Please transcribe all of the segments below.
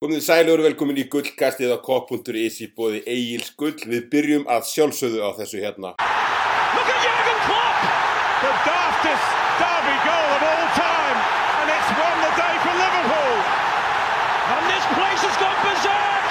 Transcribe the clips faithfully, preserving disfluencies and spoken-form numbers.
Komið sæl og velkomin í gullkastið á kopp punktur is í boði Egils Gull. Við byrjum að sjálfsögðu á þessu hérna. Look at Jürgen Klopp! The daftest derby goal of all time, and it's won the day for Liverpool. And this place has gone berserk!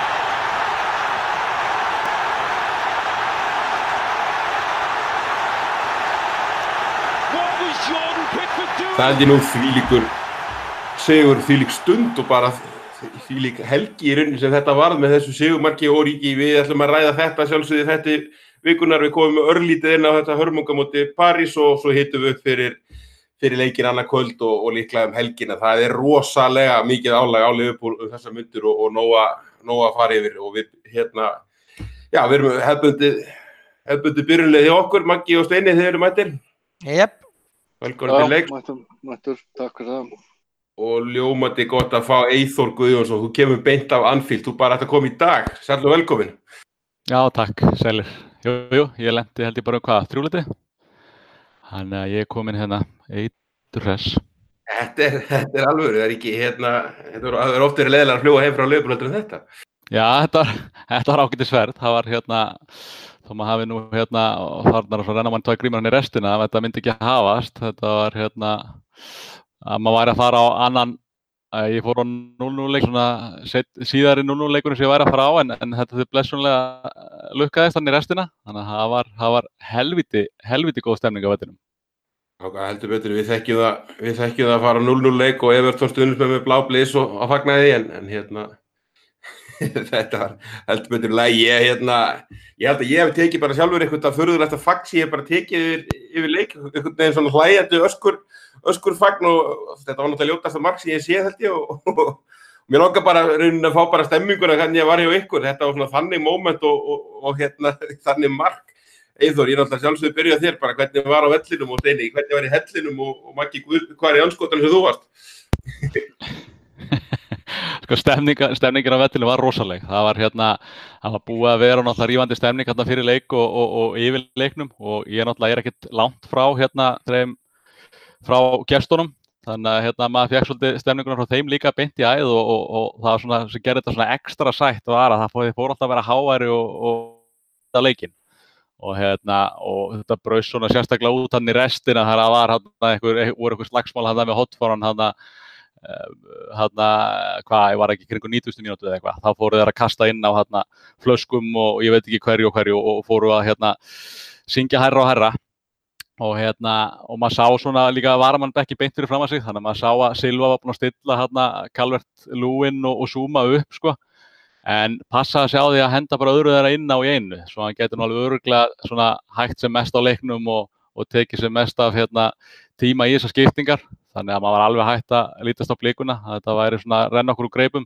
What was Jordan Pickford doing? Það er nú þvílíkur sigur, þvílík stund og bara þvílík helgi í rauninni sem þetta varð með þessu sigurmarki og Ríki. Við ætlum að ræða þetta sjálfsögðu þetta vikunar. Við komum með örlítið inn á þetta hörmungamóti París og svo hittum við upp fyrir, fyrir leikinn annað kvöld og, og líklega um helgina. Það er rosalega mikið álag á Liverpool um þessar myndir og, og nóga, nóga að fara yfir og við hérna, já, við erum hefðbundið, hefðbundið byrjunlega hjá okkur, Maggi og Steini, þeir eru mættir. Jep. Velkomin til leik. Mættur, mættur, takk fyrir það. Og ljómandi gott að fá Eyþór Guðjónsson, þú kemur beint af Anfield, þú bara ætti að koma í dag, sæll og velkomin. Já, takk, sælir. Jú, jú, ég lendi held ég bara um hvað, þrjúleiti? Þannig að ég er komin hérna, eitur hress. Þetta er, þetta er alvöru, það er ekki, hérna, þetta er oft verið leiðilega að fljúga heim frá Liverpool heldur en þetta. Já, þetta var, þetta var ágætisverð, það var hérna, þó maður hafi nú hérna, þarna og svo renna mann tói grímur hann í restina, þetta myndi ekki hafast, þetta var hérna, að maður væri að fara á annan, ég fór á núll núll leik, svona set, síðari núll núll leikurinn sem ég væri að fara á, en, en þetta þið blessunlega lukkaðist hann í restina, þannig að það var, það var helviti, helviti góð stemning á vellinum. Ok, heldur betur, við þekkjum það, við þekkjum það að fara á núll núll leik og Everton stuðningsmenn með blá blís og að fagna því, en, en hérna, þetta var heldur betur lægi, ég, hérna, ég held að ég hef tekið bara sjálfur eitthvað furðulegt að fagn sem ég hef bara tekið yfir, yfir leik, einhvern veginn svona hlæjandi öskur, öskur fagn og þetta var náttúrulega ljótasta mark sem ég sé held ég og, og, og mér langar bara raunin að fá bara stemminguna hvernig ég var hjá ykkur, þetta var svona þannig moment og, og, og hérna þannig mark. Eyþór, ég náttúrulega sjálfsögðu byrja þér bara hvernig var á vellinum og Steini, hvernig var í hellinum og, og Maggi, hvað er í anskotanum sem þú varst? Sko stemninga, stemningin á vellinum var rosaleg, það var hérna, það var búið að vera náttúrulega rífandi stemning hérna fyrir leik og, og, og yfir leiknum og ég náttúrulega er ekkert langt frá hérna þeim frá gestunum, þannig að hérna maður fekk svolítið stemninguna frá þeim líka beint í æð og, og, og það var svona sem gerði þetta svona ekstra sætt var að það fór, fór alltaf að vera háværi og, og þetta leikinn og hérna og þetta braust svona sérstaklega út hann í restina þar að var hann einhver, voru einhver slagsmál hann með hotfóran hann hann hvað, ég var ekki kringu nítugasta mínútu eða eitthvað, þá fóru þeir að kasta inn á hann flöskum og ég veit ekki hverju og hverju og fóru að hérna syngja hærra og hærra og hérna, og maður sá svona líka varamann bekki beint fyrir fram að sig, þannig að maður sá að Silva var búinn að stilla hérna Calvert-Lewin og, og zooma upp sko, en passa að sjá því að henda bara öðru þeirra inn á í einu, svo hann getur nú alveg örugglega svona hægt sem mest á leiknum og, og tekið sem mest af hérna tíma í þessar skiptingar, þannig að maður var alveg hægt að lítast á blikuna, að þetta væri svona að renna okkur úr greipum,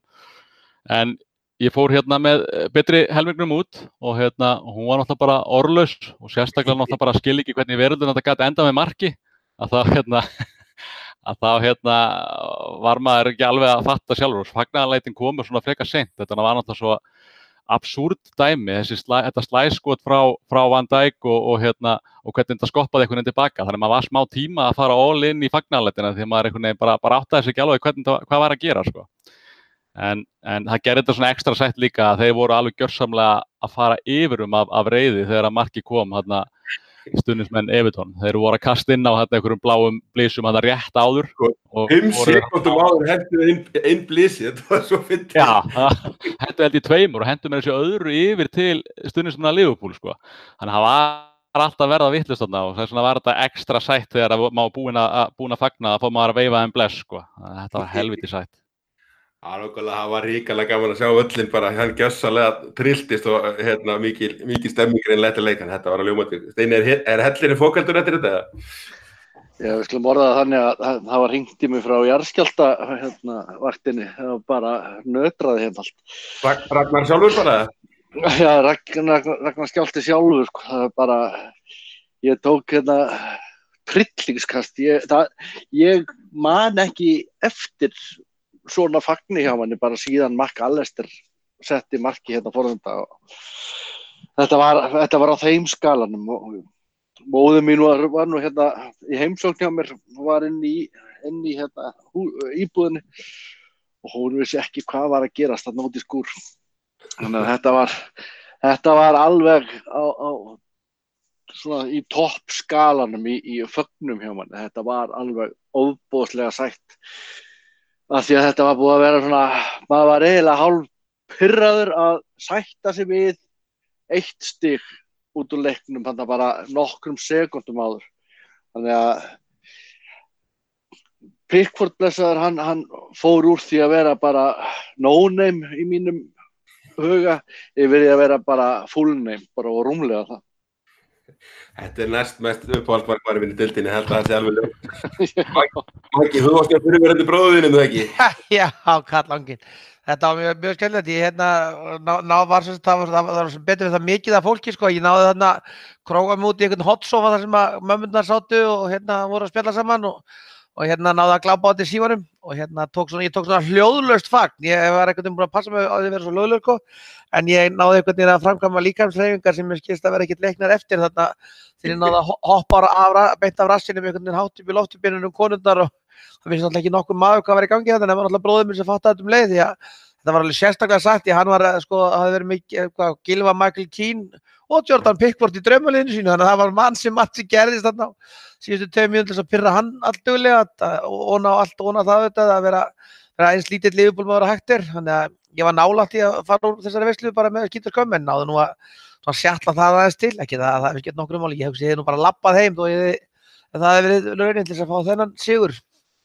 en ég fór hérna með betri helmingnum út og hérna, hún var náttúrulega bara orðlaus og sérstaklega náttúrulega bara skil ekki hvernig veröldin þetta gat enda með marki, að þá hérna, að þá hérna var maður ekki alveg að fatta sjálfur og fagnaðarleitin komur svona frekar seint, þetta var náttúrulega svo absúrt dæmi, þessi slæ, þetta slæskot frá, frá Van Dijk og, og hérna, og hvernig þetta skoppaði einhvern veginn tilbaka, þannig að maður var smá tíma að fara all in í fagnaðarleitina því að maður einhvern veginn bara, bara áttaði sig ekki alveg hvernig, hvað var að gera sko. En, en það gerði þetta svona ekstra sætt líka að þeir voru alveg gjörsamlega að fara yfir um af, af reiði þegar að markið kom hérna stuðningsmenn Everton. Þeir voru að kasta inn á hérna einhverjum bláum blísum hérna rétt áður. fimm sekúndum áður hendur inn, inn blísi, þetta var svo fyndið. Já, hendur held í tveimur og hendur með þessu öðru yfir til stuðningsmenn Liverpool sko. Þannig að það var alltaf verða vitlaust þarna og þess vegna var þetta ekstra sætt þegar maður búinn að, búinn að fagna að fá maður að veifa þeim bless sko. Þetta var helviti sætt. Það var ríkalega gaman að sjá öllin bara, hann gjössalega trilltist og hérna mikil, mikil stemmingir en leti leikan, þetta var að ljómandi. Steini, er, er hellirinn fókaldur eftir þetta? Já, við skulum orða það þannig að það var hringt í mig frá jarðskjálfta hérna vaktinni, það var bara nötraði hérna allt. Ragnar sjálfur bara? Já, Ragnar, Ragnar skjálfti sjálfur, sko, það var bara, ég tók hérna trillingskast, ég, það, ég man ekki eftir svona fagni hjá manni bara síðan Mark Allister setti marki hérna forðunda og þetta var, þetta var á þeim skalanum og móðir mín var, var nú hérna í heimsókn hjá mér, var inn í, inn í hérna hú, íbúðinni og hún vissi ekki hvað var að gerast þarna út í skúr. Þannig að þetta var, þetta var alveg á, á, svona í toppskalanum í, í fögnum hjá manni. Þetta var alveg ofboðslega sætt. Af því að þetta var búið að vera svona, maður var eiginlega hálf pirraður að sætta sig við eitt stig út úr leiknum, þannig að bara nokkrum sekúndum áður. Þannig að Pickford blessaður, hann, hann fór úr því að vera bara no-name í mínum huga yfir því að vera bara full-name, bara og rúmlega það. Þetta er næst mest uppáhaldsmarkmaður minn í deildinni, held að það sé alveg ljótt. Maggi, þú varst að fyrirverandi bróðurinn, þú ekki? Já, kallanginn. Þetta var mjög, mjög skemmtilegt. Ég hérna, ná, ná var sem það var, það var betur við það mikið af fólki, sko. Ég náði þarna króga mig út í einhvern hotsofa þar sem að mömmurnar sátu og hérna voru að spjalla saman og, og hérna náði að glápa á þetta í símanum og hérna tók svona, ég tók svona hljóðlaust fagn. Ég var einhvern veginn búin að passa mig á því að vera svo hljóðlaust, sko. En ég náði einhvern veginn að framkvæma líkamshreyfingar sem ég skilst að vera ekkert leiknar eftir þarna þegar ég náði að hoppa af, beint af rassinum einhvern veginn hátt upp í loftupinunum konundar og það vissi náttúrulega ekki nokkuð maður hvað var í gangi þetta en það var náttúrulega bróðir minn sem fattaði þetta um leið því að þetta var alveg sérstaklega sagt því að hann var sko, hafði verið mikið, hvað, Gylfa Michael Keane og Jordan Pickford í draumaliðinu sínu þannig að það var mann sem allt sem gerðist þarna síðustu tveim mínútur til að pirra hann alltuglega og ná allt og ná það auðvitað að vera, vera eins lítill Liverpool-maður að hægt er þannig að ég var nálægt í að fara úr þessari veislu bara með skítur skömm en náðu nú að svona sjatla það aðeins til, ekki það, það er ekki nokkrum máli, ég hugsi ég hef nú bara labbað heim þó ég, það hefði verið raunin til þess að fá þennan sigur.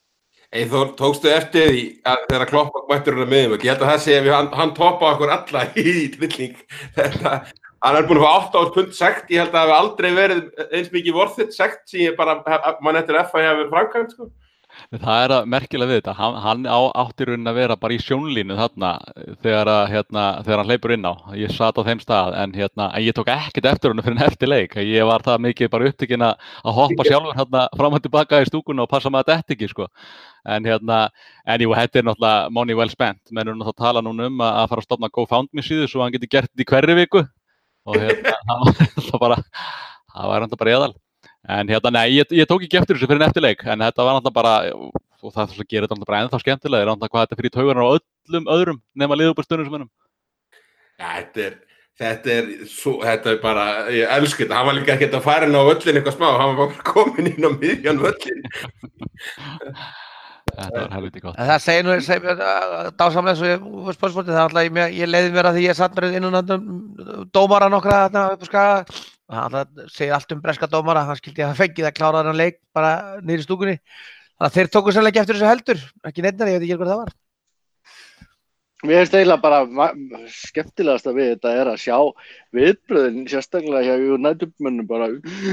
Eyþór, tókstu eftir því að þegar Klopp mættur hann með mig, ég held að það sé að hann, hann toppa okkur alla í trilling, þetta, hann er búin að fá átta ár pund sekt, ég held að það hefði aldrei verið eins mikið worth it sekt sem ég bara, mann eftir F A hefur framkvæmt, sko. Það er að merkilega við þetta, hann, hann á átti raunin að vera bara í sjónlínu þarna þegar, að, hérna, þegar hann hleypur inn á, ég sat á þeim stað en, hérna, en ég tók ekkert eftir hann fyrir en eftir leik, ég var það mikið bara upptekinn að hoppa sjálfur hérna, fram og tilbaka í stúkuna og passa maður þetta ekki sko. En hérna, en jú, þetta er náttúrulega money well spent, menn er náttúrulega að tala núna um að fara að stofna GoFundMe síðu svo hann geti gert þetta í hverri viku og hérna, það var náttúrulega bara eðal. En hérna, nei, ég, ég tók ekki eftir þessu fyrir en eftir leik, en þetta var náttúrulega bara, og það sem gerir þetta bara ennþá skemmtilega, er náttúrulega hvað þetta fyrir í taugarnar á öllum öðrum nema Liverpool-stuðningsmönnum. Ja, þetta er, þetta er, svo, þetta er bara, ég elska þetta, hann var líka ekkert að fara inn á völlin eitthvað smá, hann var bara komin inn á miðjan völlin. Þetta var helviti gott. Það segir nú, segir, dásamlega svo ég var spörsmótið, það er alltaf, ég, ég leiði mér að því ég satt mér inn og dómara nokkra þarna upp á Skaga. Það segir allt um breska dómara, hann skildi að fengið að klára þennan leik bara niður í stúkunni. Þannig að þeir tóku sannlega ekki eftir þessu heldur, ekki neittnar, ég veit ekki hvað það var. Mér finnst eiginlega bara skemmtilegast að við þetta er að sjá viðbröðin, sérstaklega hjá United-mönnum bara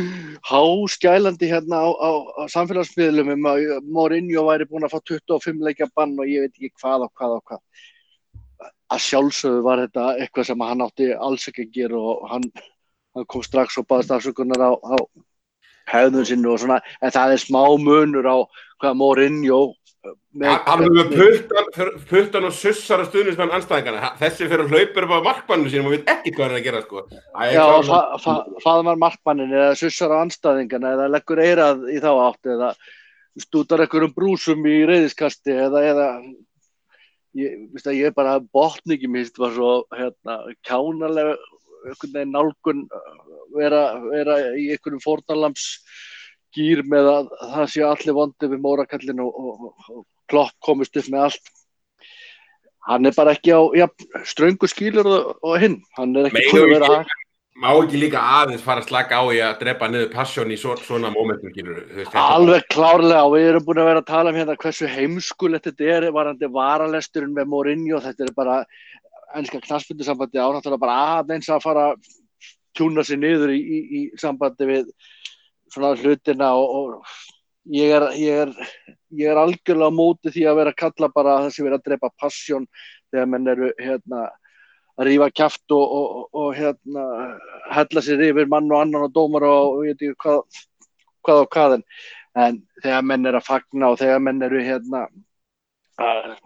háskælandi hérna á, á, á samfélagsmiðlum um að Mourinho væri búinn að fá tuttugu og fimm leikja bann og ég veit ekki hvað og hvað og hvað. Að sjálfsögðu var þetta eitthvað sem hann átti alls ekki að gera og hann hann kom strax og baðast afsökunar á, á hegðun sinni og svona, en það er smá munur á hvað Mourinho hann er með puttan, puttan og sussar og stuðningsmenn andstæðingarna, þessi fyrir hlaupur upp á markmanninu sínum og veit ekki hvað hann er að gera sko. Æ, Já, fa fa faðmar markmannin eða sussar á andstæðingarna eða leggur eyrað í þá átt eða stútar einhverjum brúsum í reiðiskasti eða, eða ég, veist að ég bara botni ekki mér var svo hérna, kjánalega einhvern veginn nálgun vera, vera í einhverjum fórnarlambsgýr með að það sé allir vondi við Mórakallin og, og, og Klopp komist upp með allt. Hann er bara ekki á ja, ströngu skýlur og, og hinn. Hann er ekki komið að vera að... Má ekki líka aðeins fara að slaka á í að drepa niður passion í svo, svona momentum, skilur. Alveg klárlega og við erum búin að vera að tala um hérna hversu heimskulegt þetta er varandi varalesturinn með Mourinho. Þetta er bara enska knattspyrnusambandi á náttúrulega bara aðeins að fara að tjúna sig niður í, í, í sambandi við svona hlutina og, og ég er, ég er, ég er algjörlega á móti því að vera að kalla bara að það sé verið að drepa passion þegar menn eru hérna að rífa kjaft og, og, og hérna hella sér yfir mann og annan og dómar og ég veit ekki hvað, hvað og hvað en, en þegar menn eru að fagna og þegar menn eru hérna að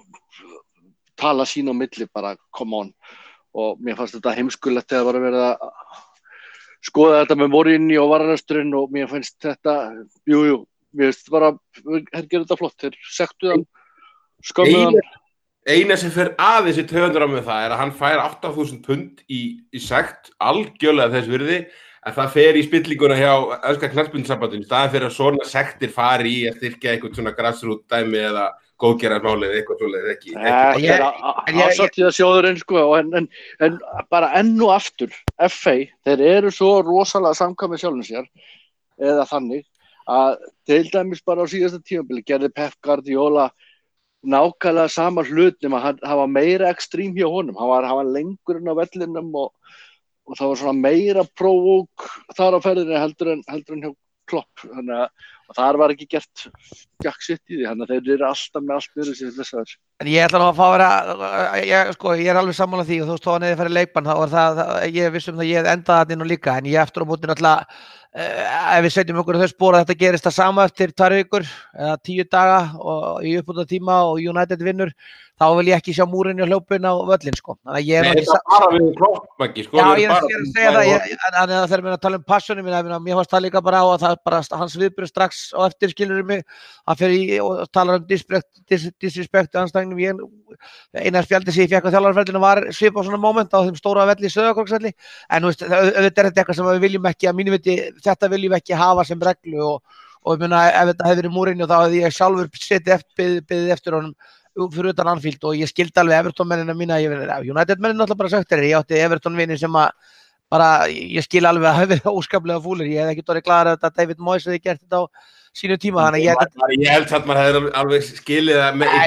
tala sín á milli bara, come on og mér fannst þetta heimskulegt þegar það var að vera að skoða þetta með Mourinho og varalesturinn og mér finnst þetta, jú, jú mér finnst bara, þeir gerðu þetta flott þeir sektu það, skömmu það eina sem fer aðeins í taugarnar á með það er að hann fær átta þúsund pund í, í sekt, algjörlega þess virði, en það fer í spillinguna hjá Enska knattspyrnusambandinu, í staðinn fyrir að svona sektir fari í að styrkja eitthvað svona grassroot dæmi eða góðgerðarmálið eða eitthvað svoleiðis ekki. Þetta er ásatíðasjóðurinn sko, en, en, en bara enn og aftur, F A, þeir eru svo rosalega samkvæmið sjálfum sér, eða þannig, að til dæmis bara á síðasta tímabili gerði Pep Guardiola nákvæmlega sama hlut nema hann, hann var meira ekstrím hjá honum, hann var, hann var lengur inn á vellinum og, og það var svona meira próvók þar á ferðinni heldur en, heldur en hjá Klopp, þannig að og þar var ekki gert jack sitt í því, þannig að þeir eru alltaf með allt niður sem þessar. En ég ætla nú að fá að vera, ég, sko, ég er alveg sammála því og þú veist, þó að neði fyrir leikbann, þá er það, það, ég vissum það ég hef endað það inn og líka, en ég eftir á móti náttúrulega, uh, ef við setjum okkur þau spór að þetta gerist það sama eftir tvær vikur eða tíu daga og í uppbótartíma og United vinnur, þá vil ég ekki sjá Mourinho hljópin á völlin, sko. Þannig að ég er Nei, þetta er bara við Klopp ekki, sko. Já, ég er bara, að segja það, ég, en það þegar mér að tala um passionum mína, mér fannst það líka bara á að það bara hans viðbrögð strax og eftir skilur mig, hann fer í og talar um disrespect, dis, disrespect anstæðingnum, ég eina spjaldi sem ég fékk á þjálfarferðinu var svip á svona moment á þeim stóra velli í Sauðárkróksvelli, en þú veist, auðvitað er þetta eitthvað sem við viljum ekki, að mínu viti, þetta viljum við ekki hafa sem reglu og, og ég meina, ef þetta hefði verið Mourinho þá hefði ég sjálfur setið eftir, beðið eftir honum fyrir utan Anfield og ég skildi alveg Everton-mennina mína, ég verið United-mennin náttúrulega bara sagt þeirri, ég átti Everton-vinni sem að bara, ég skil alveg að hafa verið óskaplega fúlir, ég hef ekki dórið glaður að David Moyes hefði gert þetta á sínu tíma, þannig að ég held ég held að maður hefði alveg skilið það með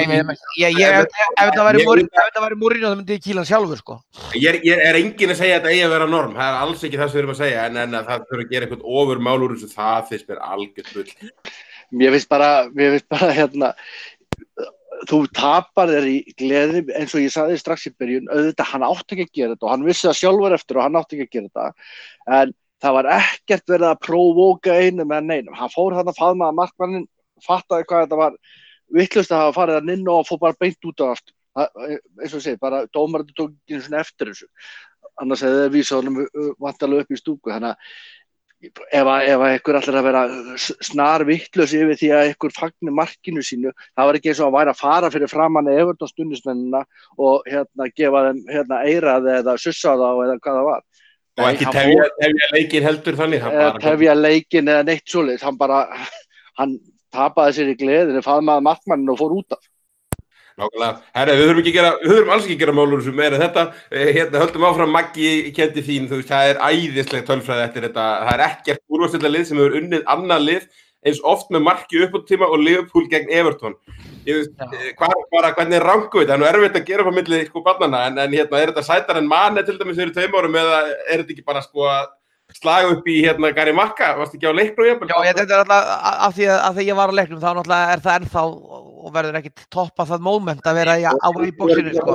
ef þetta væri Mourinho þá myndi ég kýla hann sjálfur, sko. Ég, ég er enginn að segja að þetta eigi að vera norm, það er alls ekki það sem við erum að segja, en, en að það þurfa að gera eitthvað ofur mál úr þessu, það finnst mér algjört bull. Mér finnst bara, mér finnst bara hérna þú tapar þér í gleði eins og ég sagði strax í byrjun, auðvitað hann átti ekki að gera þetta og hann vissi það sjálfur eftir og hann átti ekki að gera þetta en það var ekkert verið að prófóka einu með neinum, hann fór þarna faðmaði markmanninn, fattaði hvað þetta var vitlaust að hafa farið hann inn og fór bara beint út á aftur, eins og ég segi bara dómarinn tók ekki svona eftir þessu annars hefði það vísað honum vantarlega upp í stúku, þannig að ef að, ef að ykkur allir að vera snar vitlaus yfir því að ykkur fagni markinu sínu, það var ekki eins og að væri að fara fyrir framan Everton stundismennina og hérna gefa þeim hérna eirað eða sussa þá eða hvað það var. Og ekki tefja, tefja leikin heldur þannig. Eða tefja leikin eða neitt svoleiðis, hann bara, hann tapaði sér í gleðinu, faðmaði markmanninn og fór út af. Nákvæmlega. Herra, við þurfum ekki að gera, við þurfum alls ekki að gera málur sem meira þetta. Hérna, höldum áfram Maggi kendi þín, þú veist, það er æðisleg tölfræði eftir þetta. Það er ekkert úrvalsdeildarlið sem hefur unnið annað lið eins oft með marki uppbótartíma og Liverpool gegn Everton. Ég veist, hvað bara hvernig er rangu þetta? Það er nú erfitt að gera upp á milli sko barnanna, en, en hérna, er þetta sætar en Mane til dæmis fyrir tveim árum eða er þetta ekki bara sko að slaga upp í hérna Gary Maka, varst ekki á leiknum jafnvel? Já, ég þetta er alltaf af því að, að því ég var á leiknum þá náttúrulega er það ennþá og verður ekkit toppa það moment að vera í, á í bóksinu sko.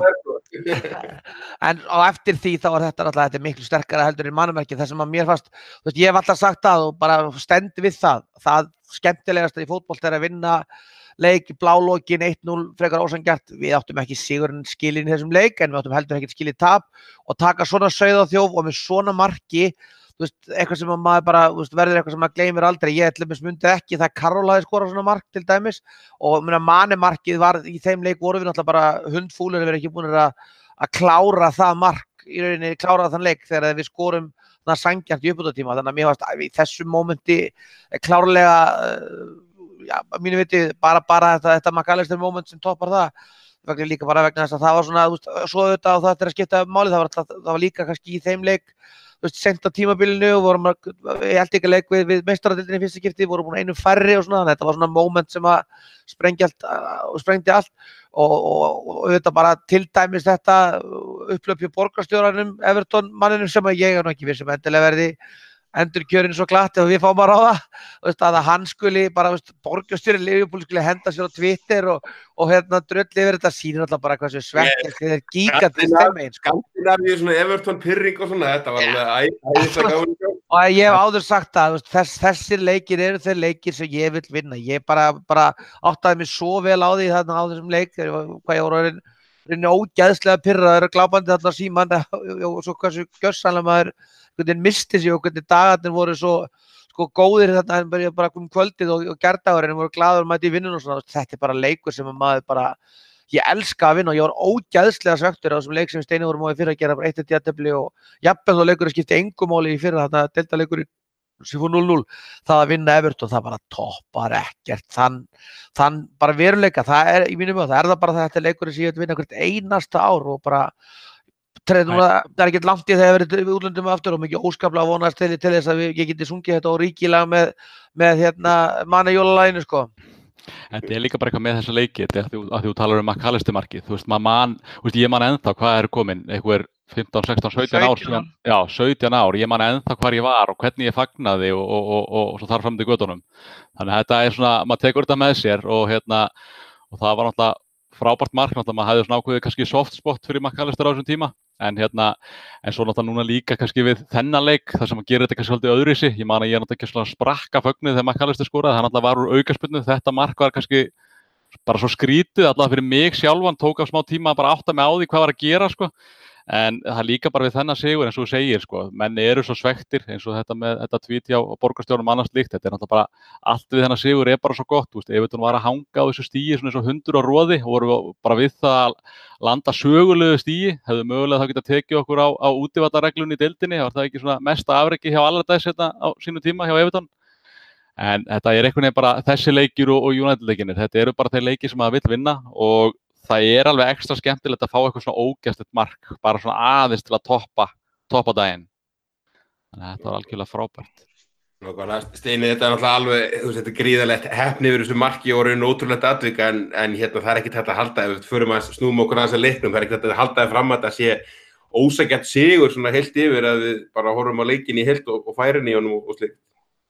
En á eftir því þá er þetta alltaf þetta er miklu sterkara heldur en mannamerki þar sem að mér fannst, þú veist, ég hef alltaf sagt það og bara stend við það, það skemmtilegasta í fótbolt er að vinna leik í blálókin eitt núll frekar ósanngjarnt, við áttum ekki sigurinn skilin í þessum leik en við áttum heldur ekki skilið tap og taka svona sauðaþjóf og með svona marki þú veist, eitthvað sem maður bara, þú veist, verður eitthvað sem maður gleymir aldrei, ég ætlum að myndi ekki það Karol hafði skorað svona mark til dæmis og muna Mane markið var í þeim leik voru við náttúrulega bara hundfúlir að vera ekki búin að, að klára það mark í rauninni, klára þann leik þegar við skorum það sanngjarnt í uppbótartíma, þannig að mér varst í þessu mómenti klárlega já, mínu viti, bara, bara þetta, þetta McAllister moment sem toppar það vegna líka bara vegna þess að það var svona, þú veist, svo auðvitað og það er að skipta máli, það var, það, það var líka kannski í þeim leik þú veist, sent á tímabilinu og vorum að, ég held ekki að leik við, við meistaradeildinni í fyrsta skipti, vorum búin einu færri og svona, þetta var svona moment sem að sprengja allt, og sprengdi allt og, og, og auðvitað bara til dæmis þetta upplöp hjá borgarstjóranum, Everton manninum sem að ég er nú ekki vissum endilega verði endurkjörinn svo glatt ef við fáum að ráða veist, að hann skuli bara borgarstjóri Liverpool skuli henda sér á Twitter og, og hérna dröll yfir þetta sýnir alltaf bara hvað sem svekkjast þeir er gígandi stemmein Skandinavíu, svona Everton pyrring og svona þetta var alveg æðislega gaman og ég hef áður sagt það þess, þessir leikir eru þeir leikir sem ég vil vinna ég bara, bara áttaði mig svo vel á því þarna á þessum leik hvað ég voru að reyna ógeðslega pyrraður og glápandi þarna síman og svo hversu gjörsanlega maður hvernig misti sig og hvernig dagarnir voru svo sko góðir þarna en bara, bara um kvöldið og, og gærdagurinn voru glaður og mætti í vinnun og svona þetta er bara leikur sem maður bara ég elska að vinna og ég var ógeðslega svektur á þessum leik sem Steini vorum á í fyrra að gera bara eitt eitt jafntefli og jafnvel þá leikurinn skipti engu máli í fyrra þarna deildarleikurinn sem fór núll núll, það að vinna Everton það bara toppar ekkert þann, þann bara veruleika, það er í mínum huga, það er það bara þetta leikurinn sem ég vil vinna hvert einasta ár og bara treðum að það er ekkert langt í þegar verið útlöndum aftur og mikið óskaplega vonast til, til þess að við, ég geti sungið þetta á ríkilega með, með hérna manna jólalaginu sko. Þetta er líka bara eitthvað með þessa leiki, þetta er að þú, að þú talar um McAllister markið, þú veist, maður man, þú veist, ég man ennþá hvað er komin, eitthvað er fimmtán, sextán, sautján ár síðan, já, sautján ár, ég man ennþá hvar ég var og hvernig ég fagnaði og, og, og, og, og svo þar fram til göttunum. Þannig að þetta er svona, maður tekur þetta með sér og hérna, og það var náttúrulega frábært mark, náttúrulega maður hefði svona ákveðið kannski soft spot fyrir McAllister á þessum tíma, en hérna, en svo náttúrulega núna líka kannski við þennan leik, þar sem að gera þetta kannski svolítið öðruvísi, ég man að ég náttúrulega ekki svona sprakka fögnuð þegar McAllister skoraði, það náttúrulega var úr aukaspyrnu, þetta mark var kannski bara svo skrítið, allavega fyrir mig sjálfan, tók af smá tíma að bara átta mig á því hvað var að gera, sko. En það er líka bara við þennan sigur eins og þú segir, sko, menn eru svo svektir eins og þetta með þetta tweet hjá borgarstjórum annars líkt, þetta er náttúrulega bara, allt við þennan sigur er bara svo gott, þú veist, Everton var að hanga á þessu stíi svona eins og hundur á roði og voru bara við það að landa sögulegu stíi, hefðu mögulega þá getað tekið okkur á, á útivallarreglunni í deildinni, var það ekki svona mesta afreki hjá Allardyce hérna á sínu tíma hjá Everton, en þetta er einhvern veginn bara þessi leikir og, og United-leikinir, þetta eru bara þeir leikir sem maður vill vinna og það er alveg ekstra skemmtilegt að fá eitthvað svona ógeðslegt mark, bara svona aðeins til að toppa, toppa daginn. Þannig að þetta var algjörlega frábært. Nákvæmlega, Steini, þetta er náttúrulega alveg, þú veist, þetta er gríðarlegt heppni yfir þessu marki og raun ótrúlegt atvik, en, en hérna það er ekkert hægt að halda, ef við förum að snúum okkur aðeins að leiknum, það er ekkert hægt að halda það fram að það sé ósækjant sigur svona heilt yfir að við bara horfum á leikin í heilt og, og færin í honum og, og slikt.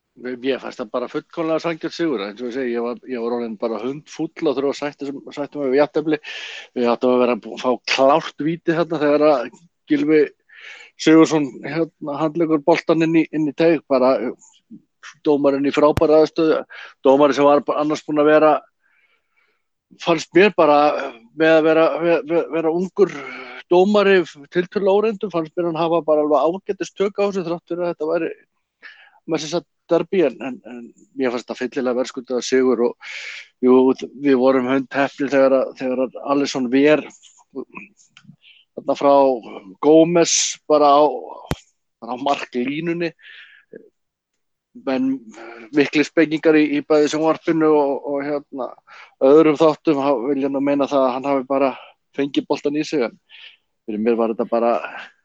Ég fannst það bara fullkomlega sanngjarnt sigur, eins og ég segi, ég var, ég var orðinn bara hundfúll og þurfa að sættum sættum við jafntefli. Við áttum að vera að fá klárt víti þarna þegar að Gylfi Sigurðsson hérna, handleggur boltann inn í, inn í teig, bara dómarinn í frábæra aðstöðu, dómarinn sem var annars búinn að vera, fannst mér bara með að vera, vera, vera ungur dómari tiltölulega óreyndur, fannst mér hann hafa bara alveg ágætis tök á þessu þrátt fyrir að þetta væri með þess að derby, en, en, en mér fannst það fyllilega verðskuldað sigur og jú, við vorum hundheppnir þegar, þegar Alisson ver þarna frá Gómez bara á, bara á marklínunni, menn mikli spengingar í, í bæði sjónvarpinu og, og hérna öðrum þáttum vilja nú meina það að hann hafi bara fengið boltan í sig, en fyrir mér var þetta bara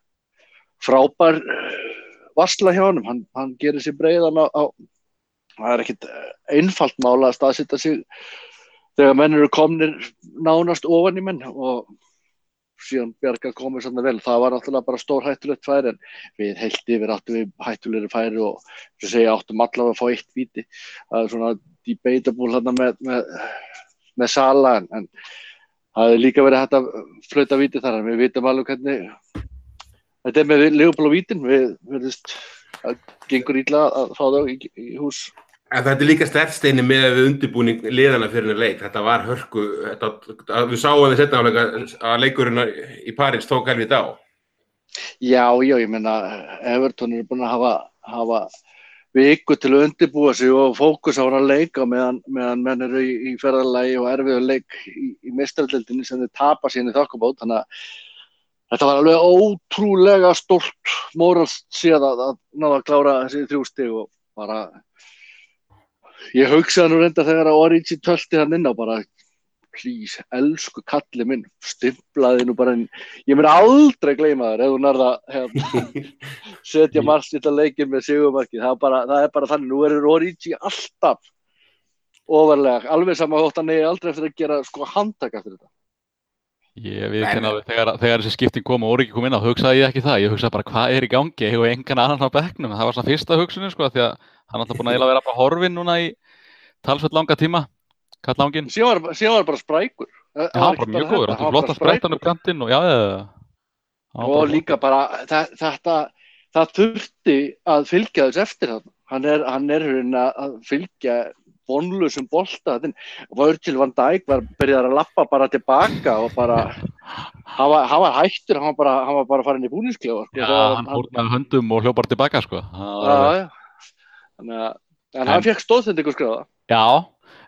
frábær varsla hjá honum, hann, hann gerir sér breiðan á, á, það er ekkit einfalt mála að staðsetja sig þegar menn eru komnir nánast ofan í menn og síðan Bjargar komið svona vel, það var náttúrulega bara stór hættulegt færi, en við heilt yfir áttum við hættulegri færi og sem segja áttum allavega að fá eitt víti, það er svona debatable hérna með, með, með Sala, en, en það er líka verið hægt að flauta víti þar, en við vitum alveg hvernig þetta er með Liverpool og vítin, við verðist að gengur illa að fá þá í, í hús. En þetta er líka sterkt, Steini, með við undirbúning liðana fyrir leik, þetta var hörku, þetta, við sáum við setna áleika að leikurinn í París tók helvið á. Já, já, ég meina, Everton er búin að hafa, hafa viku til að undirbúa sig og fókus á hann leika meðan, meðan menn eru í, í ferðalagi og erfiður leik í, í meistaradeildinni sem þeir tapa síðan í þokkabót, þannig að þetta var alveg ótrúlega stórt móralst síðan að, að náða að klára þessi þrjú stig og bara ég hugsaði nú reynda þegar að Origi tölti hann inn á bara please, elsku kalli minn, stimplaði nú bara inn, ég mun aldrei gleyma þér ef þú nærða hérna, setja margslita leikinn með sigurmarkið, það, það er bara þannig, nú er Origi alltaf ofarlega, alveg sama þótt hann eigi aldrei eftir að gera sko handtak eftir þetta. Ég viðurkenni alveg þegar, þegar þessi skipting kom og Origi kom inn á, hugsaði ég ekki það, ég hugsaði bara hvað er í gangi, ég hef engan annan á bekknum, það var svona fyrsta hugsunin sko, því að hann alltaf búin að vera bara horfinn núna í talsveit langa tíma, kall langinn. Síðan var, síðan var bara sprækur. Já, hann var mjög góður, hann var flott að spræta hann upp kantinn og já, já. Og líka bara, þetta, það þurfti að fylgja þess eftir það, hann er, hann er hérna að fylgja vonlausum bolta, Virgil van Dijk var byrjaður að lappa bara tilbaka og bara hann var, hann var hættur, hann var bara, hann var bara farin í búningsklefa sko. Já, hann fórnaði höndum og hljóp bara tilbaka sko. Já, já, þannig að en hann fekk stóðsendingu skráða. Já,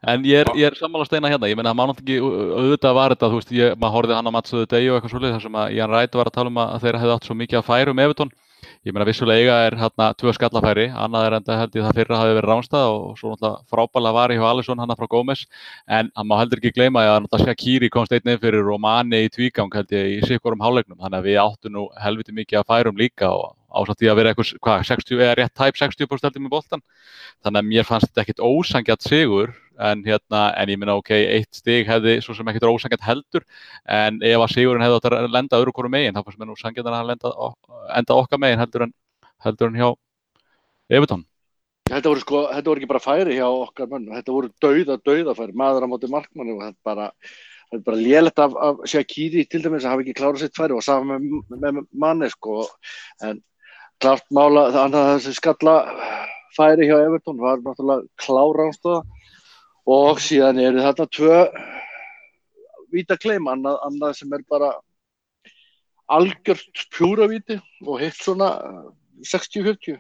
En ég er, ég er sammála Steina hérna, ég meina það má náttúrulega ekki, auðvitað var þetta, þú veist, ég, maður horfði hann á Matsuðu Degi og eitthvað svolítið þar sem að Ian Wright var að tala um að þeir hefði átt svo mikið að færum Everton. Ég meina vissulega eiga er hérna tvö skallafæri, annað er enda held ég það fyrra hafi verið Ránstað og svo náttúrulega frábærlega var í hjá Alisson hana frá Gómez, en hann má heldur ekki gleyma að náttúrulega Shaqiri komst einn inn fyrir og Mane í tvígang held ég í sikkurum hálfleiknum, þannig að við áttum nú helviti mikið að færum líka og ásamt því að vera eitthvað, hvað, sextíu eða rétt tæp sextíu prósent heldur með boltan, þannig að mér fannst þetta ekkit ósanngjarnt sigur, en hérna, en ég minna ok, eitt stig hefði svo sem ekkit ósanngjarnt heldur, en ef að sigurinn hefði átt að lenda öðru hvoru megin, þá fannst mér nú sanngjarnt að hann lenda, enda okkar megin heldur en, heldur en hjá Everton. Þetta voru sko, þetta voru ekki bara færi hjá okkar mönnum, þetta voru dauða, dauða færi, maður á móti markmanni og þetta bara, þetta er bara lélegt af, af Shaqiri til dæmis að hafa ekki klárað sitt færi og saman með, með, með Mane sko, en klart mála, þannig að þessi skalla færi hjá Everton var náttúrulega kláránstaða og síðan eru þetta tvö vítakleim, annað, annað sem er bara algjört pjúravíti og hitt svona sextíu fjörutíu.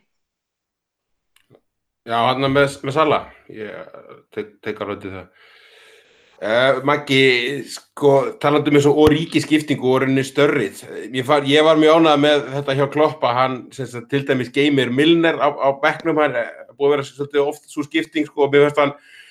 Já, hann með, með Sala, ég tek, tek alveg til það. Uh, Maggi, sko, talandi um þessu og ríkiskiptingu og rauninni störrið. Ég, far, ég var mjög ánægður með þetta hjá Kloppa, hann sem sagt, til dæmis geymir Milner á, á bekknum, hann er búið að vera svolítið oft svo skipting, sko, og mér fannst hann,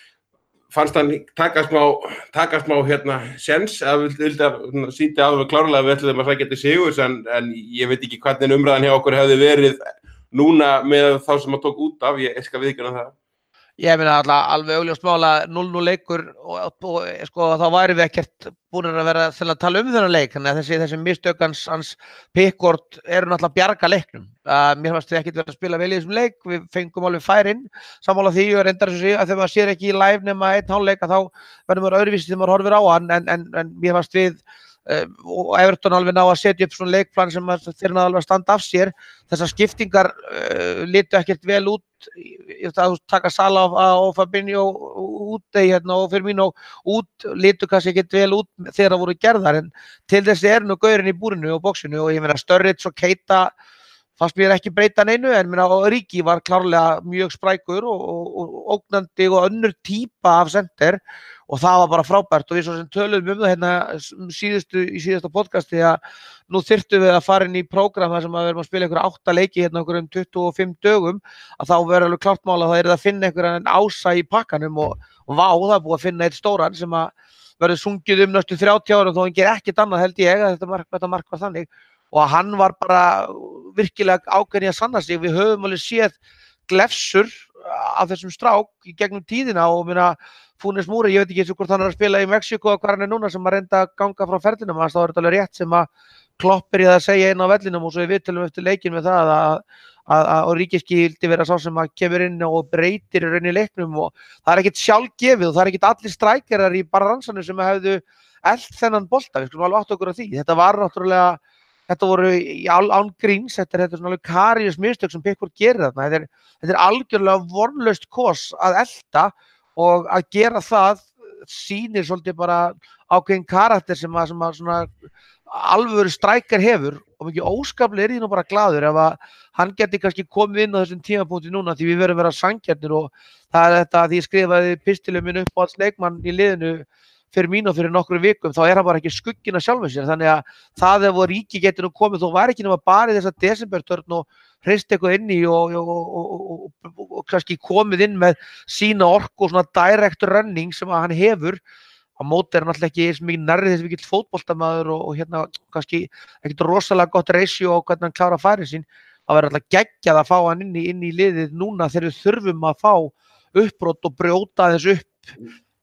fannst hann taka smá, taka smá hérna sjens, að við vildi sýti alveg klárlega að við ætluðum að sækja til sigurs, en, en ég veit ekki hvernig umræðan hjá okkur hefði verið núna með þá sem að tók út af, ég skal viðurkenna það. Ég meina alltaf alveg augljóst mál að núll núll leikur og, og, og sko, þá væri við ekkert búin að vera til að tala um þennan leik, þannig að þessi, þessi mistök hans, hans Pickford eru náttúrulega að bjarga leiknum. Uh, mér fannst við ekkert verið að spila vel í þessum leik, við fengum alveg færinn, sammála því og reyndar þessu að þegar maður sér ekki í live nema einn hálfleik þá verður maður öðruvísi þegar maður horfir á hann, en, en, en mér fannst við Uh, og Everton alveg ná að setja upp svona leikplan sem þeir náðu alveg að standa af sér. Þessar skiptingar uh, litu ekkert vel út, að taka Sala og Fabinho út hérna, og Firmino út, litu kannski ekkert vel út þegar það voru gerðar, en til þessi er nú gaurinn í búrinu og bóksinu og ég meina Sturridge og Keita fannst mér ekki breyta neinu, en meina Origi var klárlega mjög sprækur og, og, og ógnandi og önnur típa af center og það var bara frábært og við svo sem töluðum um það hérna síðustu, í síðasta podcasti að nú þyrftum við að fara inn í prógram þar sem að við erum að spila einhverja átta leiki hérna okkur um tuttugu og fimm dögum að þá verður alveg klárt mál að það er að finna einhverjan ása í pakkanum og, og vá, það er búið að finna eitt stóran sem að verður sungið um næstu þrjátíu árum þó hann ger ekkert annað held ég að þetta mark, þetta mark var þannig og hann var bara virkilega ákveðinn í að sanna sig, við höfum alveg séð glefsur af þessum strák í gegnum tíðina og minna Funes Mori, ég veit ekki eins og hvort hann er að spila í Mexíkó og hvað hann er núna sem að reynda að ganga frá ferlinum, þannig að það er alveg rétt sem að Klopp byrjaði að segja inn á vellinum og svo við tölum eftir leikinn með það að, að, að Origi skildi vera sá sem að kemur inn og breytir í rauninni leiknum og það er ekkert sjálfgefið og það er ekkert allir strækjarar í baransanum sem hefðu elt þennan bolta, við skulum alveg átta okkur á því, þetta var náttúrulega Þetta voru í án gríns, þetta er, þetta er svona alveg Karius mistök sem Pickford gerir þarna. Þetta er, þetta er algjörlega vonlaust kos að elta og að gera það sýnir svolítið bara ákveðin karakter sem að, sem að svona alvöru strækjar hefur og mikið óskaplega er ég nú bara glaður ef að hann geti kannski komið inn á þessum tímapunkti núna því við verðum að vera sanngjarnir og það er þetta því ég skrifaði pistilum minn upp á alls leikmann í liðinu Firmino fyrir nokkru vikum, þá er hann bara ekki skugginn að sjálfum sér, þannig að það ef Origi getur nú komið, þó var ekki nema bara í þessa desembertörn og hreist eitthvað inn í og, og, og, og, og, og kannski komið inn með sína orku og svona direct running sem að hann hefur, á móti er hann alltaf ekki eins mikið nærrið þess mikill fótboltamaður og, og hérna kannski ekkert rosalega gott ratio á hvernig hann klára færin sín, það verður alltaf geggjað að fá hann inn í, inn í liðið núna þegar við þurfum að fá uppbrot og brjóta þess upp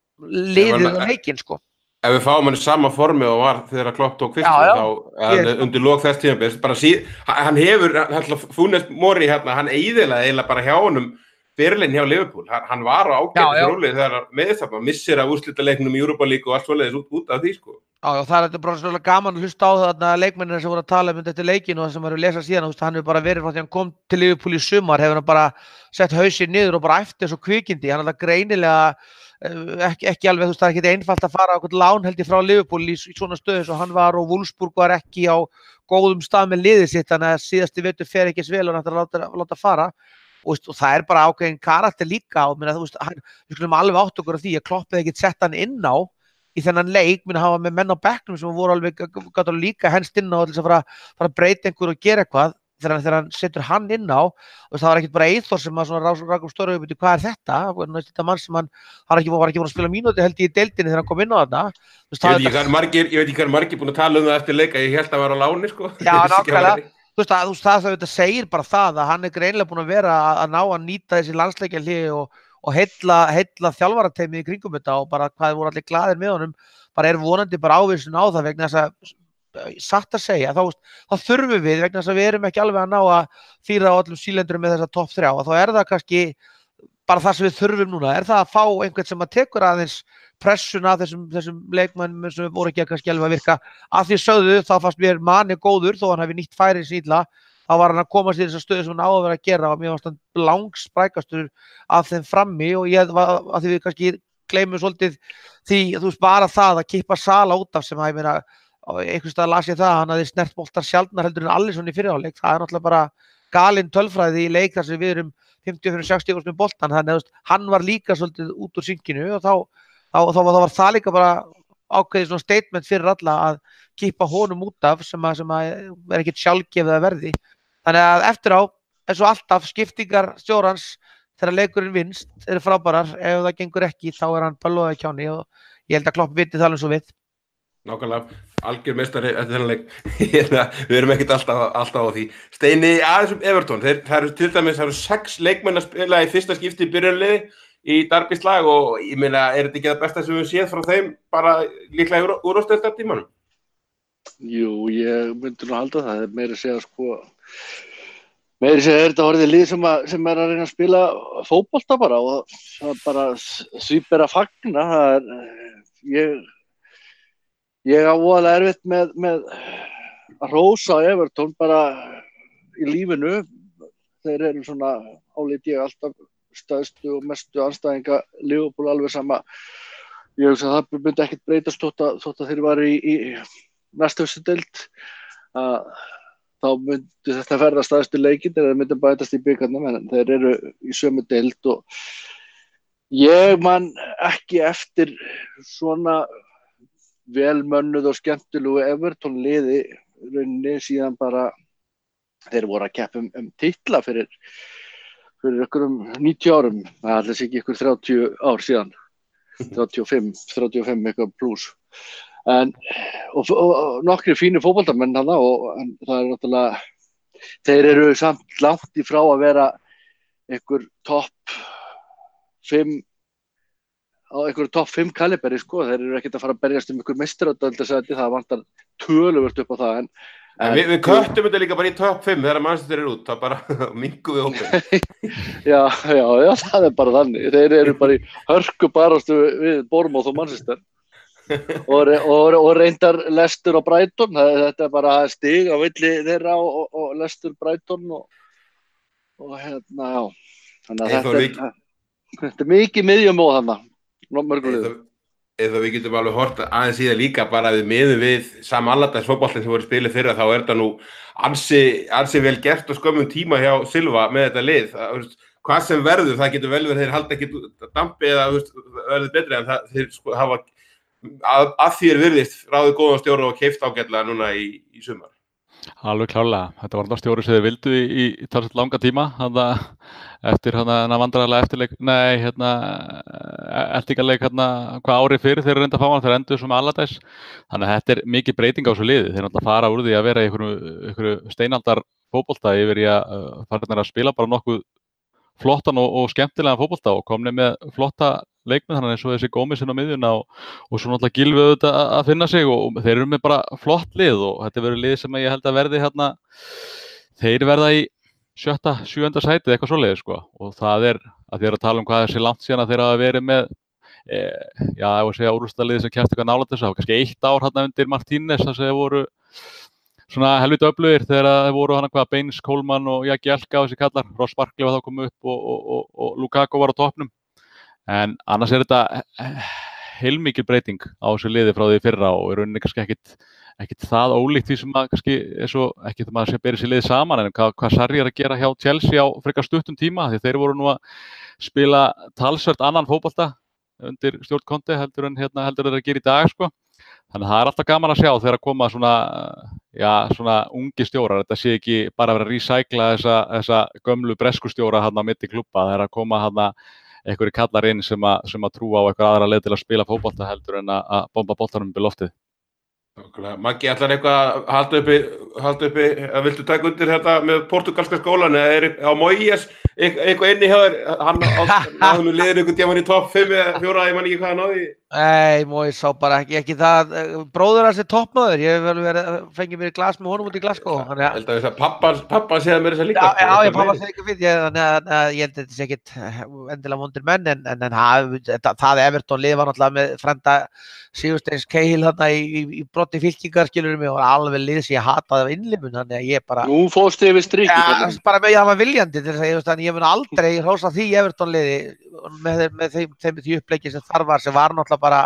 liðið og leikinn sko. Ef við fáum hann í sama formi og var þegar Klopp tók fyrst þá ég... undir lok þess tímabils, bara síð, hann hefur, hann Funes Mori hérna, hann eyðilaði eiginlega bara hjá honum byrlinn hjá Liverpool, hann, hann var á ágætis róli þegar meðstafna, missir af úrslitaleiknum í Europa League og allt svoleiðis út, út af því sko. Já, já, það er bara svolítið gaman að hlusta á þarna leikmennina sem voru að tala um þetta leikinn og sem eru að lesa síðan, hann hefur bara verið frá því hann kom til Liverpool í sumar, hefur hann bara sett hausinn niður og bara eftir svo kvikindi, hann er greinilega Ekki, ekki alveg, þú veist, það er ekki einfalt að fara á eitthvað lán held ég frá Liverpool í, í svona stöðu svo hann var og Wolfsburg var ekki á góðum stað með liðið sitt þannig að síðasti vetur fer ekki eins vel og náttúrulega láta, láta fara og, veist, og það er bara ákveðin karakter líka og minna, þú veist, hann, við skulum alveg átt okkur á því að Klopp hefði ekki sett hann inn á í þennan leik, minna hafa með menn á bekknum sem voru alveg, gátt alveg líka henst inn á til þess að fara, fara að breyta einhver og gera eitthvað þegar hann, þegar hann setur hann inn á og það var ekkert bara Eyþór sem að svona rakum stóru upp, hvað er þetta? Þetta mann sem hann var ekki, var ekki búin að spila mínúti held í deildinni þegar hann kom inn á þarna. Ég veit ekki hvað margir, ég veit ekki hvað margir búin að tala um það eftir leika, ég held að var á láni sko. Já, nákvæmlega. Þú veist að, þú veist, það, það segir bara það að hann er greinilega búin að vera að, að ná að nýta þessi landsleikjahlé og, og heilla, heilla þjálfarateymið í kringum þetta og bara hvað voru allir glaðir með honum, bara er vonandi bara ávísun á það vegna þess að satt að segja, þá, þá þurfum við vegna þess að við erum ekki alveg að ná að þýra á öllum sílendurum með þessa topp þrjá og þá er það kannski bara það sem við þurfum núna, er það að fá einhvern sem að tekur aðeins pressuna þessum, þessum leikmennum sem voru ekki að kannski alveg að virka að því sögðu, þá fannst mér Mane góður þó hann hafi nýtt færið síðla, þá var hann að komast í þessa stöðu sem hann á að vera að gera og mér fannst hann langsprækastur af þeim frammi og ég var að því við kannski gleymum svolítið því, þú veist, bara það að kippa Sala út af sem að ég meina einhvers stað las ég það, hann hafði snert boltar sjaldnar heldur en Alisson í fyrirháleik, það er náttúrulega bara galin tölfræði í leik þar sem við erum fimmtíu til sextíu með boltan, þannig að hann var líka svolítið út úr synginu og þá, þá, þá, þá var það líka bara ákveðið svona statement fyrir alla að kippa honum út af sem að, sem að er ekkert sjálfgefið að verði, þannig að eftir á eins og alltaf skiptingar stjórans þegar leikurinn vinst eru frábærar, ef það gengur ekki þá er hann bölvaður í kjáni og ég held að Klopp viti það alveg svo við. Nákvæmlega, algjör meistari eftir þennan leik. Við erum ekkert alltaf, alltaf á því. Steini, aðeins um Everton, þeir, það eru til dæmis, það eru sex leikmenn að spila í fyrsta skipti í byrjunarliði í Darbys lag og ég meina, er þetta ekki það besta sem við séð frá þeim bara líklega úrvarsdeildartímanum? Jú, ég myndi nú halda það, það er meira að segja sko, meira að segja er þetta orðið lið sem, að, sem er að reyna að spila fótbolta bara og það er bara svipir að fagna, það er, ég Ég á voðalega erfitt með, með að hrósa Everton bara í lífinu. Þeir eru svona, álít ég, alltaf stærstu og mestu andstæðinga Liverpool alveg sama. Ég hugsa að það myndi ekkert breytast þótt að, þótt að þeir varu í, í næstu deild. Þá myndi þetta verða stærstu leikinn þegar þeir myndi bætast í bikarnum en þeir eru í sömu deild og ég man ekki eftir svona velmönnuð og skemmtilegu Everton liði rauninni síðan bara þeir voru að keppa um, um titla fyrir fyrir einhverjum níutíu árum, það er alltaf ekki einhver þrjátíu ár síðan þrjátíu og fimm, þrjátíu og fimm eitthvað pluss en og, og, og nokkri fínir fótboltamenn þarna og en það er náttúrulega þeir eru samt langt í frá að vera einhver topp fimm á einhverju topp fimm kaliberi sko, þeir eru ekkert að fara að berjast um einhver meistaradeild það vantar töluvert upp á það en, en við, við köttum þetta líka bara í topp fimm þegar Manchester er út, það bara minkum við hópinn. já, já, já, það er bara þannig, þeir eru bara í hörku barastu við Bournemouth og Manchester og, og, og reyndar Leicester og Brighton, það, þetta er bara stig á villi þeirra og, og, og Leicester Brighton og, og hérna, já, þannig að þetta er, þetta er mikið miðjum og þannig. Eða, eða við getum alveg hort aðeins í það líka bara við miðum við samanlataðs fótboltinn sem voru spilið fyrra þá er þetta nú ansi, ansi vel gert og skömmum tíma hjá Silva með þetta lið það, veist, hvað sem verður, það getur vel verið þeir halda ekki dampi eða veist, verður betri en það, þeir sko, hafa að, að því er virðist ráðið góðan stjóra og keypt ágætlega núna í, í sumar. Alveg klárlega, þetta var það stjóri sem þið vildu í, í, í talsett langa tíma hana, eftir hérna vandræðarlega eftirleik nei, hérna eltingarleik hérna hvað árið fyrir þeir reynda að fá hann þeir endur sem Allardyce þannig að þetta er mikið breyting á þessu liði þeir náttúrulega fara úr því að vera í einhverju, einhverju steinaldar fótbolta yfir í að uh, fara að spila bara nokkuð flottan og, og skemmtilegan fótbolta og komni með flotta leikmenn þannig eins og þessi Gómez inn á miðjuna og, og svo náttúrulega Gylfi auðvitað að, að finna sig og, og þeir eru með bara flott lið og þetta verður lið sem ég held að verði hérna þeir verða í sjötta, sjöunda sætið eitthvað svoleiðis sko og það er að þið eru að tala um hvað þessi langt síðan að þeir hafa verið með e, já, ég var að segja úrvalsdeildarliðið sem kemst eitthvað nálægt þessu, það var kannski eitt ár hérna undir Martínez þar sem þeir voru svona helviti öflugir þegar þeir voru hana hvað Baines, Coleman og Jagielka og þessi kallar, Ross Barkley var þá komið upp og, og, og, og Lukaku var á toppnum en annars er þetta heilmikil breyting á þessu liði frá því fyrra og er rauninni kannski ekkit, ekkit það ólíkt því sem að kannski er svo, ekki það maður sem berir sér liði saman, en hvað, hvað Sarri er að gera hjá Chelsea á frekar stuttum tíma, því þeir voru nú að spila talsvert annan fótbolta undir stjórn Conte heldur en hérna heldur þeir að gera í dag, sko. Þannig að það er alltaf gaman að sjá þegar að koma svona, já, svona ungi stjórar, þetta sé ekki bara að vera að recycla þessa, þessa gömlu bresku stjóra hérna á milli klúbba, það er að koma hérna einhverjir kallar inn sem að, sem að trúa á eitthvað aðra leið til að spila fótbolta heldur en að, að bomba boltanum upp í loftið. Maggi, ætlar eitthvað að halda uppi, halda uppi, að viltu taka undir þetta með portugalska skólan eða er á Moyes eitthvað inni hjá þér, hann náðu liður einhvern tímann í topp fimm eða fjóra, ég man ekki hvað hann náði? Nei, Moyes sá bara ekki, ekki það, bróður hans er toppmaður, ég hef vel verið, fengið mér í glas með honum út í Glasgow. Ég held að þess að pappan, pappan séða mér þess að líka. Já, já, ég pappan séða ekki fyrir, ég, þannig að ég held að þetta sé ekkit endilega vondir menn, en, en, en það, það Everton lið var náttúrulega með frænda Sigursteins Cahill þarna í, í, í brotti fylkingar, skilur mig, og alveg lið sem ég hataði af innlimun, þannig að ég bara... Nú fórstu yfir strikið. Já, bara með ég hafa viljandi til þess að ég, þannig ég mun aldrei hrósa því Everton liði með, með þeim, þeim því uppleiki sem þar var, sem var náttúrulega bara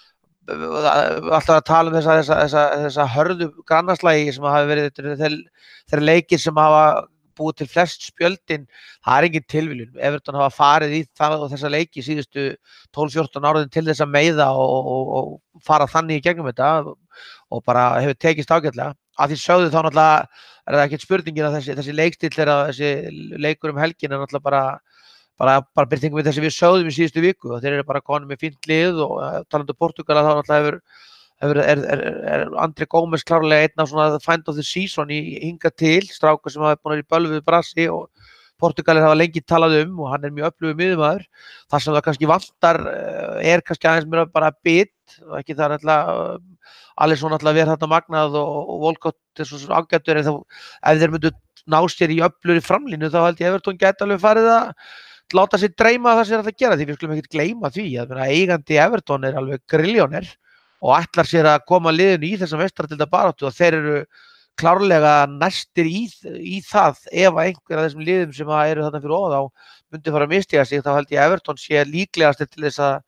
alltaf að tala um þessa, þessa, þessa, þessa hörðu grannarslægi sem hafa verið þeir, þeir leikir sem hafa búið til flest spjöldin, það er engin tilviljun. Everton hafa farið í það og þessa leiki síðustu tólf fjórtán áriðin til þess að meiða og, og, og fara þannig í gegnum þetta og bara hefur tekist ágætlega. Að því sögðu þá náttúrulega er það ekkert spurningin að þessi, þessi leikstíll er að þessi leikur um helgin er náttúrulega bara bara, bara byrtingum við þessi við sögðum í síðustu viku og þeir eru bara konum með fínt lið og uh, talandi um Portugala þá náttúrulega hefur Er, er, er, er Andri Gómez klárlega einn af svona find of the season í hinga til, strákar sem hafa búin að vera í bölvuðu brasi og Portugalir hafa lengi talað um og hann er mjög öflugur miðjumaður. Það sem það kannski vantar er kannski aðeins mér bara bit og ekki það er alltaf Alisson alltaf verið þarna magnað og, og Walcott er svo ágættur en þá ef þeir myndu ná sér í öflugri framlínu þá held ég Everton gæti alveg farið að láta sér dreyma það sem er að gera því við skulum ekkert gleyma því að eigandi Everton er alveg grilljóner og ætlar sér að koma liðinu í þessa meistaradeildarbaráttu og þeir eru klárlega næstir í, í það ef að einhver af þessum liðum sem eru þarna fyrir ofan þá myndi fara að mistiga sig þá held ég að Everton sé líklegast til þess að,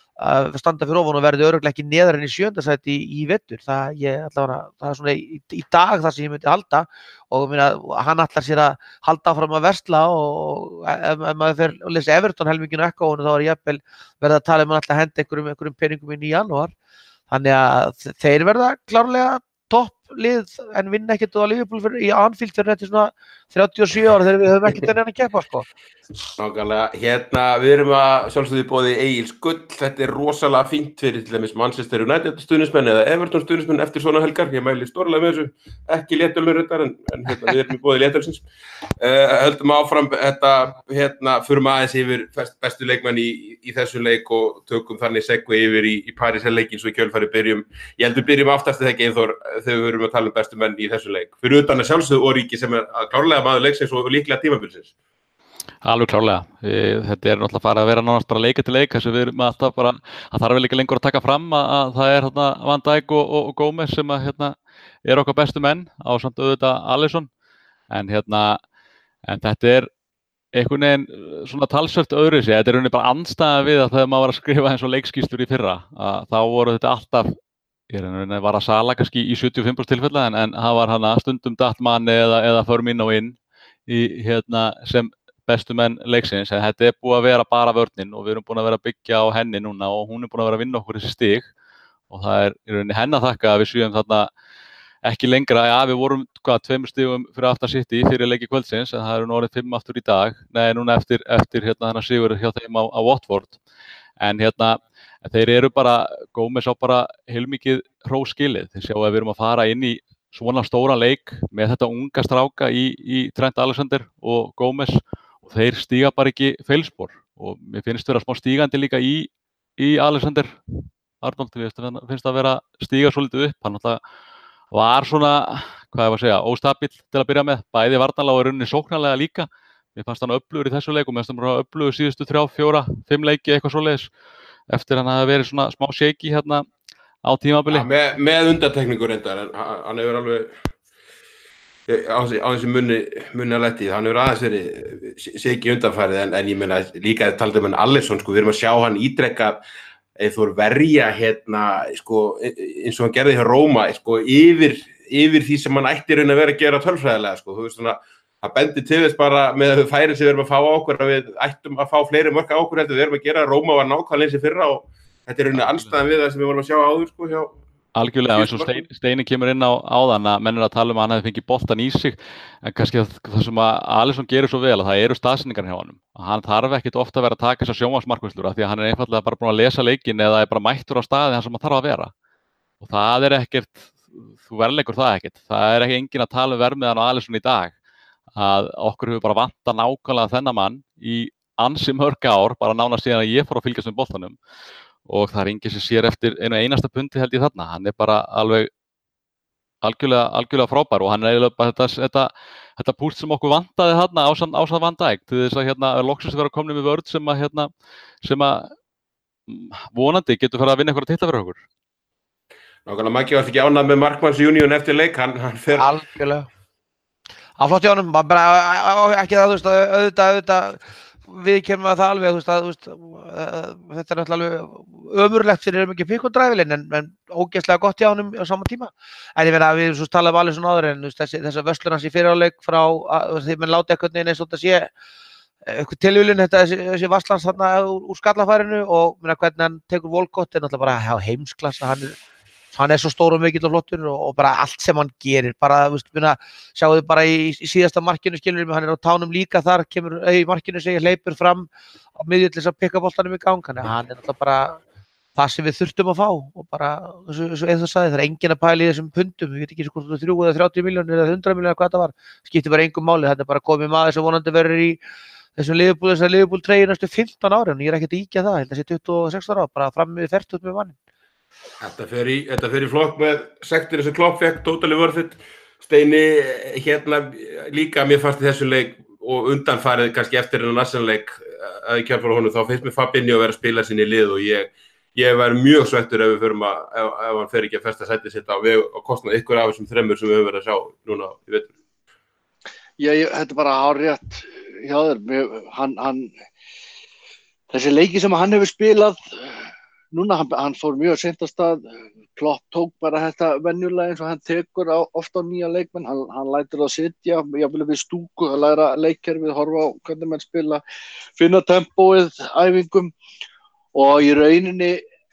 að standa fyrir ofan og verði örugglega ekki neðar en í sjöunda sæti í, í vetur. Það, ég, allavega, það er svona í, í dag það sem ég myndi halda og minna, hann ætlar sér að halda áfram að versla og ef, ef maður fer að lesa Everton helminginu ekka þá er ég jafnvel verið að tala um að ætla að henda einhverjum, einhverjum peningum inn í janúar. Þannig að þeir verða klárlega topplið en vinna ekkert á Liverpool fyrir, í Anfield fyrir þetta svona þrjátíu og sjö ára þegar við höfum ekkert enn að keppa sko. Nákvæmlega, hérna við erum að sjálfsögðu boði Egils Gull, þetta er rosalega fínt fyrir til dæmis Manchester United stuðningsmenn eða Everton stuðningsmenn eftir svona helgar, ég mæli stórlega með þessu, ekki léttölur þetta en, en hérna, við erum í boði léttölsins. Uh, höldum áfram þetta, hérna, förum aðeins yfir bestu leikmenn í, í þessu leik og tökum þannig segvi yfir í, í Parísarleikin svo í kjölfari byrjum, ég heldur byrjum aftast þegar ekki Einþór þegar við erum að tala um bestu menn í þessu leik, fyrir utan að sjálfsögðu Origi sem er að klárlega maður leiksins og líklega tímabilsins. Alveg klárlega. Þetta er náttúrulega farið að vera nánast bara leika til leik, þess að við erum alltaf bara, að þarf vel ekki lengur að taka fram að, að það er hérna Van Dijk og, og, og Gómez sem að hérna er okkar bestu menn á samt auðvitað Alisson, en hérna, en þetta er einhvern veginn svona talsvert öðru sig, þetta er rauninni bara andstæða við að þegar maður var að skrifa eins og leikskýrslur í fyrra, að þá voru þetta alltaf, ég rauninni var að Sala kannski í sjötíu og fimm prósent tilfella, en, en það var hana stundum datt Mane eða, eða Firmino inn í hérna sem bestu menn leiksins, en þetta er búið að vera bara vörnin og við erum búin að vera að byggja á henni núna og hún er búin að vera að vinna okkur þessi stig og það er í rauninni henni að þakka að við séum þarna ekki lengra, já við vorum hvað tveimur stigum fyrir aftan City fyrir leiki kvöldsins en það eru nú orðið fimm aftur í dag, nei núna eftir, eftir hérna þennan sigur hjá þeim á, á Watford en hérna þeir eru bara, Gómez á bara heilmikið hrós skilið, þeir sjá að við erum að fara inn í svona stóran leik með þetta unga stráka í, í Trent Alexander og Gómez og þeir stíga bara ekki feilspor og mér finnst vera smá stígandi líka í, í Alexander Arnold, finnst það að vera stíga svolítið upp, hann alltaf var svona, hvað ég var að segja, óstabill til að byrja með, bæði varnarlega og rauninni sóknarlega líka, mér fannst hann öflugur í þessu leik og mér fannst hann bara öflugur síðustu þrjá, fjóra, fimm leiki eitthvað svoleiðis eftir hann hafi verið svona smá shaky hérna á tímabili. Ja, með, með undantekningur reyndar, en hann hefur alveg á þessi munni, munni að letti, hann hefur aðeins verið shaky undanfærið en, en ég meina líka taldum hann Alisson, sko, við erum að sjá hann ítrekka Eyþór verja hérna, sko, eins og hann gerði hjá Róma, sko, yfir, yfir því sem hann ætti raun að vera að gera tölfræðilega, sko, þú veist svona, það bendir til þess bara með að við færin sem við erum að fá á okkur að við ættum að fá fleiri mörk á okkur heldur við erum að gera. Róma var nákvæmlega eins í fyrra og þetta er raun anstæðan við það sem við vorum að sjá áður, sko, hjá Algjörlega, eins og Stein, Steini kemur inn á áðan að menn er að tala um að hann hefði fengið boltan í sig en kannski það sem að Alisson gerir svo vel að það eru staðsendingar hjá honum. Hann þarf ekkit ofta að vera að taka þessar sjónvarpsmarkvörslur af því að hann er einfaldlega bara búinn að lesa leikinn eða er bara mættur á staði þar sem hann þarf að vera. Og það er ekkert, þú verðleikur það ekkert. Það er ekki enginn að tala um verðmiðan á Alisson í dag að okkur hefur bara vantað nákvæmlega þennan mann í ansi mörg ár, bara nánast síðan að ég fór að fylgjast með boltanum. Og það er enginn sem sér eftir einu einasta pundi held ég þarna. Hann er bara alveg algjörlega, algjörlega frábær og hann er eiginlega bara þetta, þetta, þetta púst sem okkur vantaði þarna ásamt, ásamt Van Dijk til þess að hérna, loksins vera komni með vörð sem að, hérna, sem að vonandi getur farið að vinna eitthvað titla fyrir okkur. Nákvæmlega Maggi varst ekki ánægð með Markmanns Union eftir leik, hann, hann fer... Algjörlega. Á flott í honum, bara ekki það, þú veist, auðvitað, auðvitað, við kemum að það alveg, þú veist, að, þú veist, þetta er náttúrulega ömurlegt fyrir um ekki pikundræfilinn en, en ógeðslega gott hjá honum á sama tíma. En ég meina að við svo talaðum alveg svona áður en þú veist, þessi, þessa vörslur hans í fyrirháleik frá, því menn láti eitthvað neina eins og þetta sé eitthvað tilvílun, þetta þessi, þessi vasslans þarna úr, úr skallafærinu og meina hvernig hann tekur Volkott er náttúrulega bara heimsklassa, hann er hann er svo stór og mikill og flottur og, og bara allt sem hann gerir, bara, þú veist, minna, sjáu þið bara í, í síðasta markinu skilur við, hann er á tánum líka þar, kemur í markinu sig, hleypur fram á miðju til þess að pikka boltanum í gang, hann er náttúrulega bara það sem við þurftum að fá og bara, eins og Eyþór sagði, það er enginn að pæla í þessum pundum, við veit ekki hvort það er þrjú eða þrjátíu milljónir eða hundrað milljónir hvað það var, skiptir bara engum máli, þetta er bara komið maður sem vonandi verður í þessum Liverpool, þessar Liverpool treyju næstu fimmtán árin, ég er ekkert að ýkja það, held að sé tuttugu og sex ára, bara fram með fertugt með mannin. Þetta fer í, þetta fer í flokk með sektir sem Klopp fekk, totally worth it. Steini hérna líka, mér fannst í þessu leik og undanfarið kannski eftir þennan Arsenal-leik að ég kjálfara honum, þá finnst mér Fabinho að vera að spila sinni í lið og ég, ég var mjög svettur ef við förum að, ef, ef hann fer ekki að festa sætið sitt á við og kostna ykkur af þessum þremmur sem við höfum verið að sjá núna í vetur. Já, ég, þetta er bara hárrétt hjá þér, mér, hann, hann, þessi leiki sem hann hefur spilað, núna hann, hann fór mjög seint af stað, Klopp tók bara þetta venjulega eins og hann tekur á, ofta á nýja leikmenn, hann, hann lætur það sitja, jafnvel við stúku, að læra leikkerfið, horfa á hvernig menn spila, finna tempóið, æfingum og í rauninni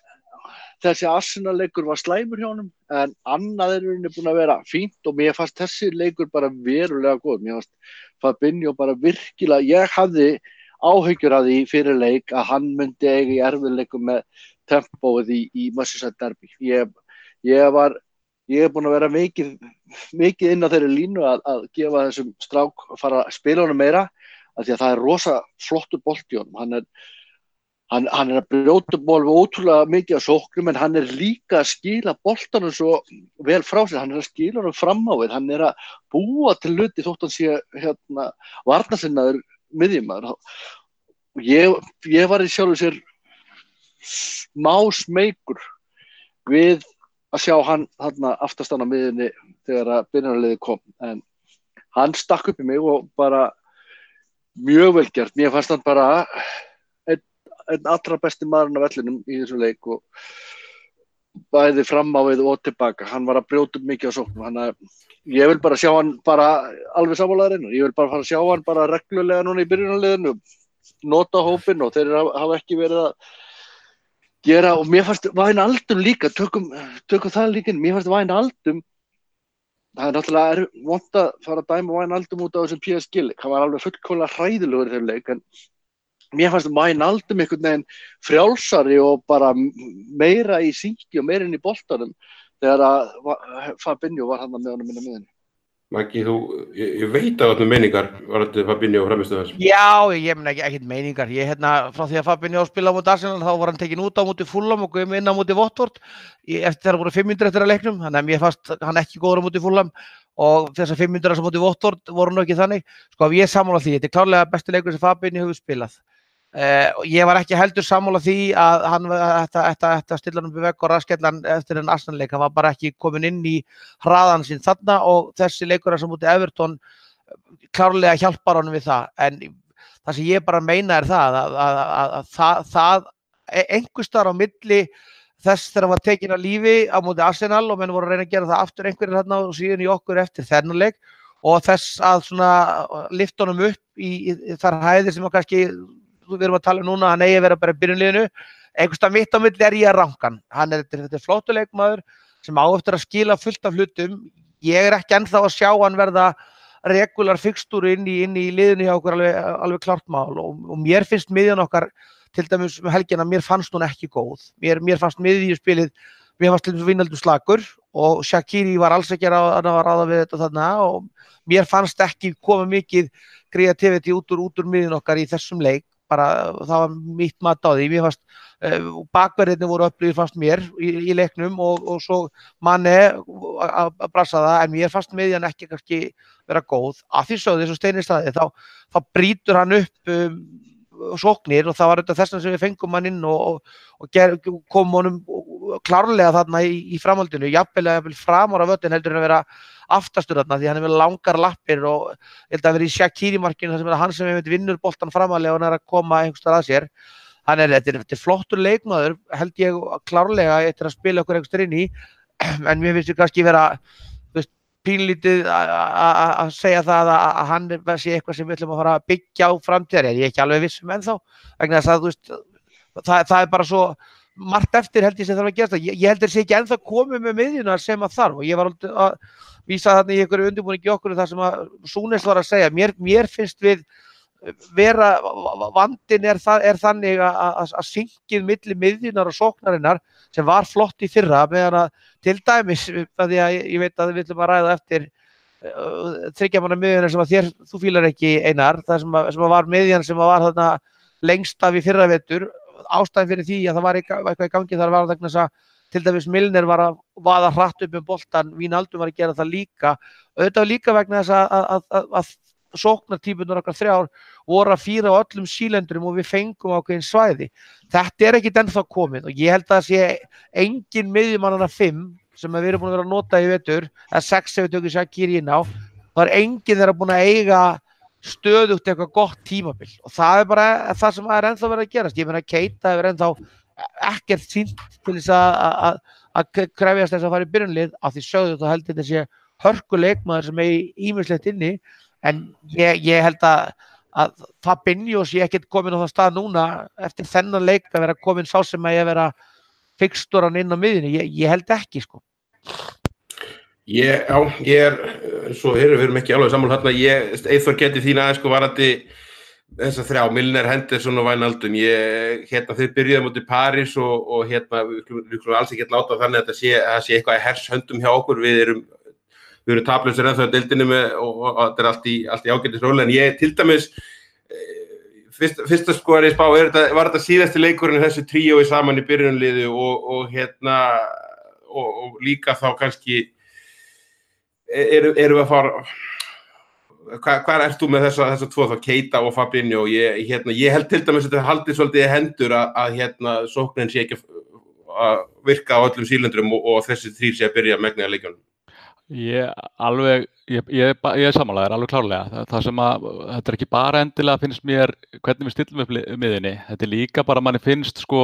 þessi Arsenal-leikur var slæmur hjá honum en annað er rauninni búin að vera fínt og mér fannst þessi leikur bara verulega góð, mér fannst Fabinho bara virkilega, ég hafði áhyggjur af því fyrir leik að hann myndi eiga í erfiðleikum með tempóið í, í Merseyside derby. Ég, ég var, ég er búinn að vera mikið, mikið inn á þeirri línu að, að gefa þessum strák að fara að spila honum meira af því að það er rosa flottur bolti í honum. Hann er, hann, hann er að brjóta ból við ótrúlega mikið af sóknum en hann er líka að skila boltanum svo vel frá sér. Hann er að skila honum fram á við. Hann er að búa til hluti þótt hann sé hérna varnarsinnaður miðjumaður. Ég, ég var í sjálfu sér smá smeykur við að sjá hann þarna aftastan á miðjunni þegar að byrjunarliðið kom en hann stakk upp í mig og bara mjög vel gert. Mér fannst hann bara einn, einn allra besti maðurinn af vellinum í þessu leik og bæði fram á við og tilbaka. Hann var að brjóta upp mikið á sóknum. Hann að, ég vil bara sjá hann bara alveg sammálaður inn. Ég vil bara fara að sjá hann bara reglulega núna í byrjunarliðinu, nota hópinn og þeir hafa ekki verið að gera og mér fannst Wijnaldum líka, tökum, tökum það líka inn, mér fannst Wijnaldum, það er náttúrulega er vont að fara að dæma Wijnaldum út á þessum P S G-leik, hann var alveg fullkomlega hræðilegur í þeim leik, en mér fannst Wijnaldum einhvern veginn frjálsari og bara meira í síki og meira inn í boltanum þegar að Fabinho var hann með honum inn á miðjunni. Maggi, þú, ég, ég veit að þetta meiningar var þetta Fabinho og framistöðu þess. Já, ég meina ekki, ekkert meiningar. Ég hérna, frá því að Fabinho spilaði á móti Arsenal, þá var hann tekinn út á móti Fulham og kom inn á móti Watford. Eftir þegar voru fimm mínútur eftir að leiknum, þannig að mér fannst hann ekki góður á móti Fulham og þessar fimm mínútur á móti Watford voru nú ekki þannig. Sko, ég er sammála því, þetta er klárlega besti leikur sem Fabinho hefur spilað. Uh, ég var ekki heldur sammála því að hann ætti að stilla hann upp í vegg og raskella eftir en Arsenal-leik, hann var bara ekki komin inn í hraðan sinn þarna og þessi leikur sem mútið Everton klárlega hjálpar honum við það, en það sem ég bara meina er það að, að, að, að það, það einhvers staðar á milli þess þegar hann var tekinn af lífi á móti Arsenal og menn voru að reyna að gera það aftur einhverjir þarna og síðan í okkur eftir þennan leik og þess að svona lyfta honum upp í, í, í þar hæðir sem að kannski, við erum að tala um núna, hann eigi að vera bara í byrjunliðinu, einhvers staðar mitt á milli er ég að ranka hann. Hann er, þetta er flottur leikmaður sem á eftir að skila fullt af hlutum. Ég er ekki ennþá að sjá hann verða regular fixtúru inn í, inn í liðinu hjá okkur alveg, alveg klart mál og, og mér finnst miðjan okkar til dæmis um helgina, mér fannst hún ekki góð. Mér, mér fannst miðjuspilið, mér fannst til dæmis Vinaldur slakur og Shaqiri var alls ekki að ráða við þetta þarna og mér fannst ekki koma mikið kreativity út úr, út úr miðjun okkar í þessum leik. Bara það var mitt mat á því. Mér fannst uh, bakverðirnir voru upplýðir fannst mér í, í leiknum og, og svo Mane að brasa það en mér fannst miðjan ekki kannski vera góð. Að því sögðu eins og Steini sagði þá, þá brýtur hann upp um, sóknir og það var auðvitað þess að við fengum hann inn og, og, og ger, kom honum klárlega þarna í, í framhaldinu, jafnvel að framar af völlin heldur en að vera aftastur þarna því hann er með langar lappir og ég held að vera í Shaqiri markinu þar sem er hann sem hefur vinnur boltan framalega og hann er að koma einhverstaðar að sér. Hann er, þetta er, þetta er flottur leikmaður held ég klárlega eftir að spila okkur einhverstaðar inn í en mér finnst ég kannski vera pínlítið að segja það að hann sé eitthvað sem við ætlum að fara að byggja á framtíðar. Ég er ekki alveg vissum ennþá vegna þess að þú veist, það, það er bara svo margt eftir held ég sem þarf að gerast. Ég, ég held að sé ekki ennþá komið með miðjuna sem að þarf og ég var að vísa þarna í einhverju undirbúningi okkur þar sem að Súnes var að segja. Mér, mér finnst við vera, vandinn er, það, er þannig að, að, að syngið milli miðjunar og sóknarinnar sem var flott í fyrra meðan að til dæmis, að því að ég veit að við ætlum að ræða eftir uh, þriggja manna miðjunar sem að þér, þú fílar ekki Einar, það sem að, sem að var miðjan sem að var þarna lengst af í fyrra vetur, ástæðin fyrir því að það var eitthvað í gangi þar var þess að til dæmis Milner var að vaða hratt upp um boltan, Wijnaldum var að gera það líka, auðvitað líka vegna þess að, að, að, að sóknartípunar okkar þrjár voru að fýra á öllum sílendurum og við fengum ákveðin svæði. Þetta er ekki ennþá komið og ég held að það sé engin miðjumannanna fimm sem við erum búin að vera að nota í vetur, eða sex ef við tökum Shaqiri inn á, það er engin þeirra búin að eiga stöðugt eitthvað gott tímabil og það er bara það sem er ennþá verið að gerast. Ég meina Keita hefur ennþá ekkert sýnt til þess að að krefjast þess að fara í byrjunlið af því sögðu þá held þetta sé hörkuleikmaður sem er ýmislegt inni en ég, ég held að, að Fabinho sé ekkert komin á það stað núna eftir þennan leik að vera komin sá sem að ég vera fixturan inn á miðjunni, ég, ég held ekki sko. Ég, já, ég er, svo erum við erum ekki alveg sammála þarna, ég, Eyþór geti þín aðeins sko varandi þess að þrjá, Milner, Henderson og Wijnaldum, ég, hérna þau byrjuðu móti París og, og hérna, við skulum alls ekki láta þannig að það sé, að sé eitthvað í hershöndum hjá okkur, við erum Við erum taplausir ennþá í deildinni með og, og, og þetta er allt í, allt í ágætisróli en ég til dæmis fyrst, fyrsta sko er ég spá, er þetta, var þetta síðasti leikurinn þessu tríói saman í byrjunliðu og, og hérna og, og líka þá kannski erum er við að fara hva, hvað ert þú með þessa, þessa tvo þá Keita og Fabinho og ég, hérna, ég held til dæmis að þetta haldið svolítið í hendur að, að hérna sóknin sé ekki að virka á öllum sílendurum og, og þessi þrír sé að byrja að megna leikjunum. Ég alveg, ég, ég, ég er sammálaður, alveg klárlega. Það, það sem að, þetta er ekki bara endilega finnst mér hvernig við stillum upp miðjunni. Þetta er líka bara manni finnst sko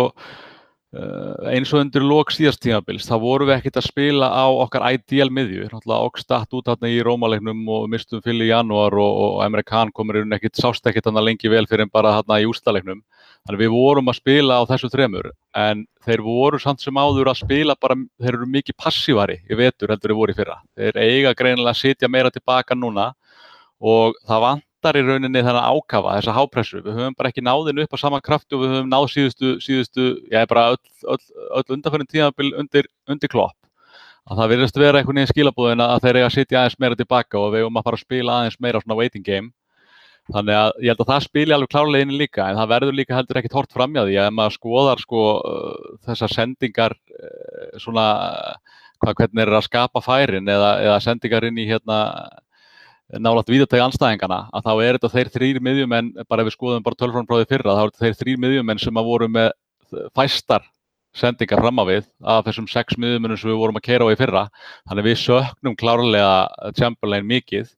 uh, eins og undir lok síðast tímabils, þá vorum við ekkert að spila á okkar ideal miðju. Náttúrulega Oxtatt út þarna í Rómaleiknum og mistum Phil í janúar og, og Emre Can komur inn ekkert, sást ekkert þarna lengi vel fyrir en bara þarna í úrslitaleiknum. Þannig við vorum að spila á þessu þremur, en þeir voru samt sem áður að spila bara, þeir eru mikið passívari í vetur heldur þeir voru í fyrra. Þeir eiga greinilega að sitja meira tilbaka núna og það vantar í rauninni þennan ákafa, þessa hápressu. Við höfum bara ekki náðinu upp á sama krafti og við höfum náð síðustu, síðustu, já bara öll, öll, öll undanfærin tímabil undir, undir Klopp. Að það virðist vera einhvern veginn skilabúðin að þeir eiga að sitja aðeins meira tilbaka og við höfum að fara að spila aðeins meira svona waiting game. Þannig að ég held að það spili alveg klárlega inn líka, en það verður líka heldur ekkert hort framhjá því að ef maður skoðar sko uh, þessar sendingar uh, svona hvað hvernig er að skapa færin eða, eða sendingar inn í hérna nálægt vítategi andstæðingana, að þá er þetta þeir þrír miðjumenn, bara ef við skoðum bara tölfræðinni fyrra, þá er þetta þeir þrír miðjumenn sem að voru með fæstar sendingar fram á við af þessum sex miðjumennum sem við vorum að keyra á í fyrra, þannig við söknum klárlega Chamberlain mikið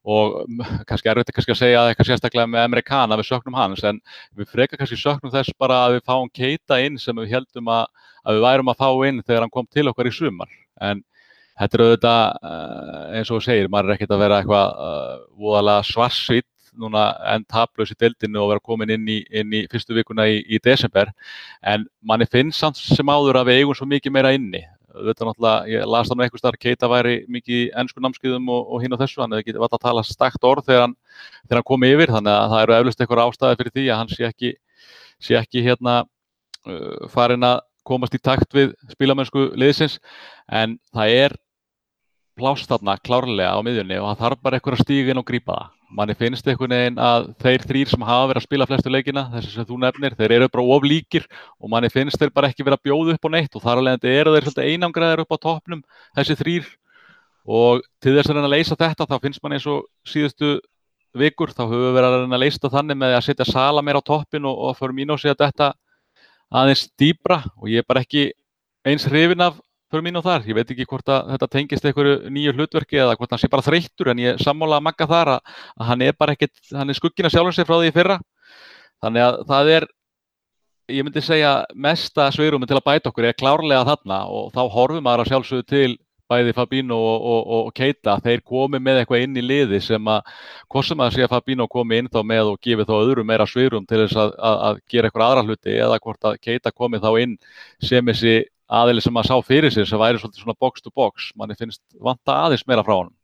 og kannski erfitt kannski að segja eitthvað sérstaklega með Emre Can að við söknum hans, en við frekar kannski söknum þess bara að við fáum Keita inn sem við heldum að, að við værum að fá inn þegar hann kom til okkar í sumar. En þetta er auðvitað, eins og þú segir, maður er ekkert að vera eitthvað uh, voðalega svartsýnn núna en taplaus í deildinu og vera komin inn í, inn í fyrstu vikuna í, í desember, en manni finnst samt sem áður að við eigum svo mikið meira inni. Þetta er náttúrulega, ég las það nú einhvers staðar, Keita væri mikið í ensku námskeiðum og, og hinn og þessu, hann hefði ekki vart að tala stakt orð þegar hann, þegar hann kom yfir, þannig að það eru eflaust einhver ástæði fyrir því að hann sé ekki, sé ekki hérna uh, farin að komast í takt við spilamennsku liðsins, en það er pláss þarna klárlega á miðjunni og það þarf bara einhver að stíga inn og grípa það. Manni finnst einhvern veginn að þeir þrír sem hafa verið að spila flestu leikina, þessi sem þú nefnir, þeir eru bara of líkir og manni finnst þeir bara ekki vera að bjóða upp á neitt og þar alveg eru þeir svolítið einangraðir upp á toppnum, þessi þrír, og til þess að reyna að leysa þetta þá finnst manni eins og síðustu vikur, þá höfum við verið að reyna að leysa þetta þannig með að setja Sala meira á toppin og, og Firmino sig að þetta aðeins dýpra og ég er bara ekki eins hrifinn af Firmino þar. Ég veit ekki hvort að þetta tengist einhverju nýju hlutverki eða hvort hann sé bara þreyttur, en ég sammála Magga þar að, að hann er bara ekkert, hann er skugginn af sjálfum sér frá því í fyrra. Þannig að það er, ég myndi segja, mesta svigrúmið til að bæta okkur er klárlega þarna og þá horfum maður að sjálfsögðu til bæði Fabinho og, og, og Keita, þeir komi með eitthvað inn í liði sem að, hvort sem að sé að Fabinho komi inn þá með og gefi þá öðrum meira svigrum til þess að, að, að gera eitthvað aðra hluti eða hvort að Keita komi þá inn sem þessi aðili sem maður sá fyrir sig sem væri svolítið svona box to box, manni finnst vanta aðeins meira frá honum.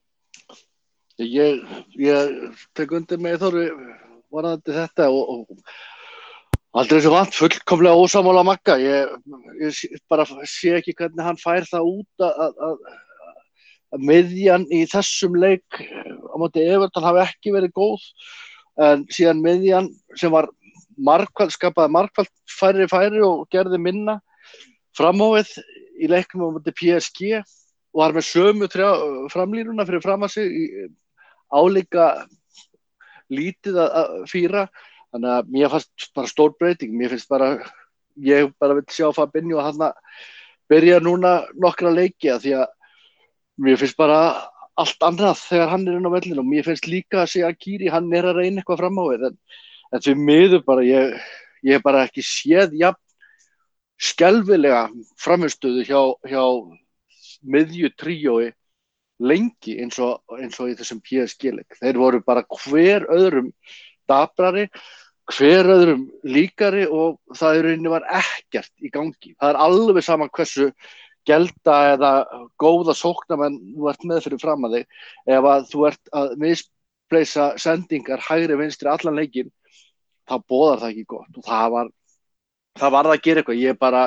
Ég, ég tek undir með Þóri varðandi þetta og, og aldrei sem vant fullkomlega ósammála Magga. Ég, ég bara sé ekki hvernig hann fær það út að, að, að miðjan í þessum leik á móti Everton hafi ekki verið góð, en síðan miðjan sem var margfald, skapaði margfald færri færi og gerði minna framávið í leiknum á móti P S G og var með sömu trjá, framlínuna fyrir fram að sig í, álíka lítið að, að fýra, þannig að mér fannst bara stór breyting. Mér finnst bara, ég bara vil sjá Fabinho að hann byrja núna nokkra leiki að því að mér finnst bara allt annað þegar hann er inn á vellinu og mér finnst líka að segja að Kiri, hann er að reyna eitthvað framávið, en, en því miður bara, ég, ég hef bara ekki séð jafn skelfilega framistöðu hjá, hjá miðju tríói lengi eins og, eins og í þessum P S G-leik. Þeir voru bara hver öðrum daprari, hver öðrum líkari og það í rauninni var ekkert í gangi. Það er alveg sama hversu gelda eða góða sóknarmenn þú ert með fyrir fram að þig. Ef að þú ert að mispleysa sendingar hægri vinstri allan leikinn, þá boðar það ekki gott og það var það varð að gera eitthvað. Ég bara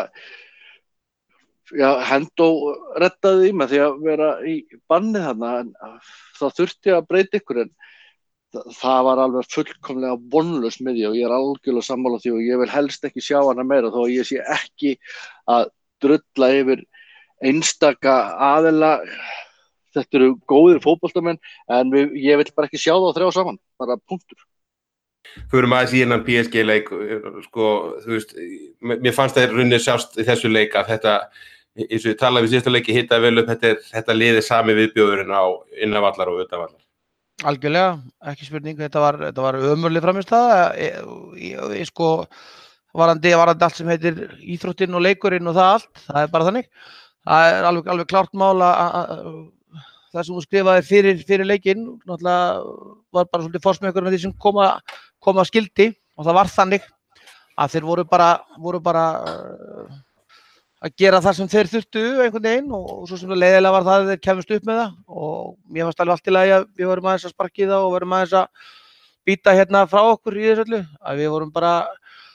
já, Hendo rettaði því með því að vera í banni þarna, en þá þurfti að breyta ykkur, en það, það var alveg fullkomlega vonlaus með því og ég er algjörlega sammála því og ég vil helst ekki sjá hana meira þó að ég sé ekki að drulla yfir einstaka aðila. Þetta eru góðir fótboltamenn en við, ég vil bara ekki sjá það á þrjá saman, bara punktur. Förum aðeins í innan P S G-leik, sko, þú veist, mér fannst það runni sjást í þessu leik að þetta, eins og ég talaði við síðasta leiki, hittaði vel upp, þetta, er, þetta liði sami viðbjóðurinn á innanvallar og utanvallar. Algjörlega, ekki spurning, þetta var, þetta var ömurleg frammistaða, ég sko, varandi, varandi allt sem heitir íþróttin og leikurinn og það allt, það er bara þannig, það er alveg, alveg klárt mál að það sem hún skrifaði fyrir, fyrir leikinn, náttúrulega var bara svolítið forsmökkur með því sem koma, koma skildi og það var þannig að þeir voru bara, voru bara uh, að gera það sem þeir þurftu einhvern veginn og, og svo sem leiðilega var það að þeir kemust upp með það og mér fannst alveg allt í lagi að við vorum aðeins að sparka í það og vorum aðeins að býta hérna frá okkur í þessu öllu, að við vorum bara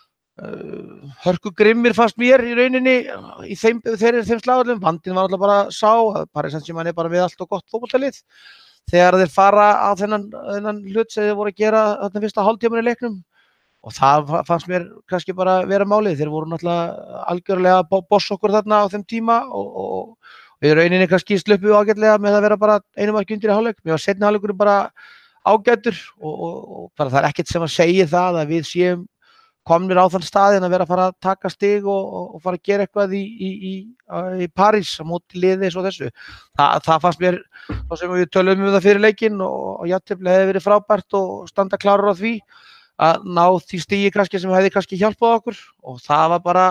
Uh, hörku grimmir fannst mér í rauninni í þeim, þeir þeim slagurlum. Vandinn var alltaf bara sá að Paris Saint-Germain er bara við allt og gott fótboltalið þegar þeir fara á þennan, þennan hlut sem þeir voru að gera þarna fyrsta hálftímann í leiknum og það fannst mér kannski bara vera málið. Þeir voru náttúrulega algjörlega boss okkur þarna á þeim tíma og, og, og í rauninni kannski sluppu ágætlega með að vera bara einu marki undir í hálfleik. Mér var seinni hálfleikurinn bara ágætur og, og, og bara það er ekkert sem að segja það að við séum komnir á þann staðinn að vera að fara að taka stig og, og, og fara að gera eitthvað í, í, í, í París á móti liði eins og þessu. Þa, það fannst mér, þá sem við töluðum um það fyrir leikinn og, og jafntefli hefði verið frábært og standa klárur á því að ná því stigi kannski sem hefði kannski hjálpað okkur og það var bara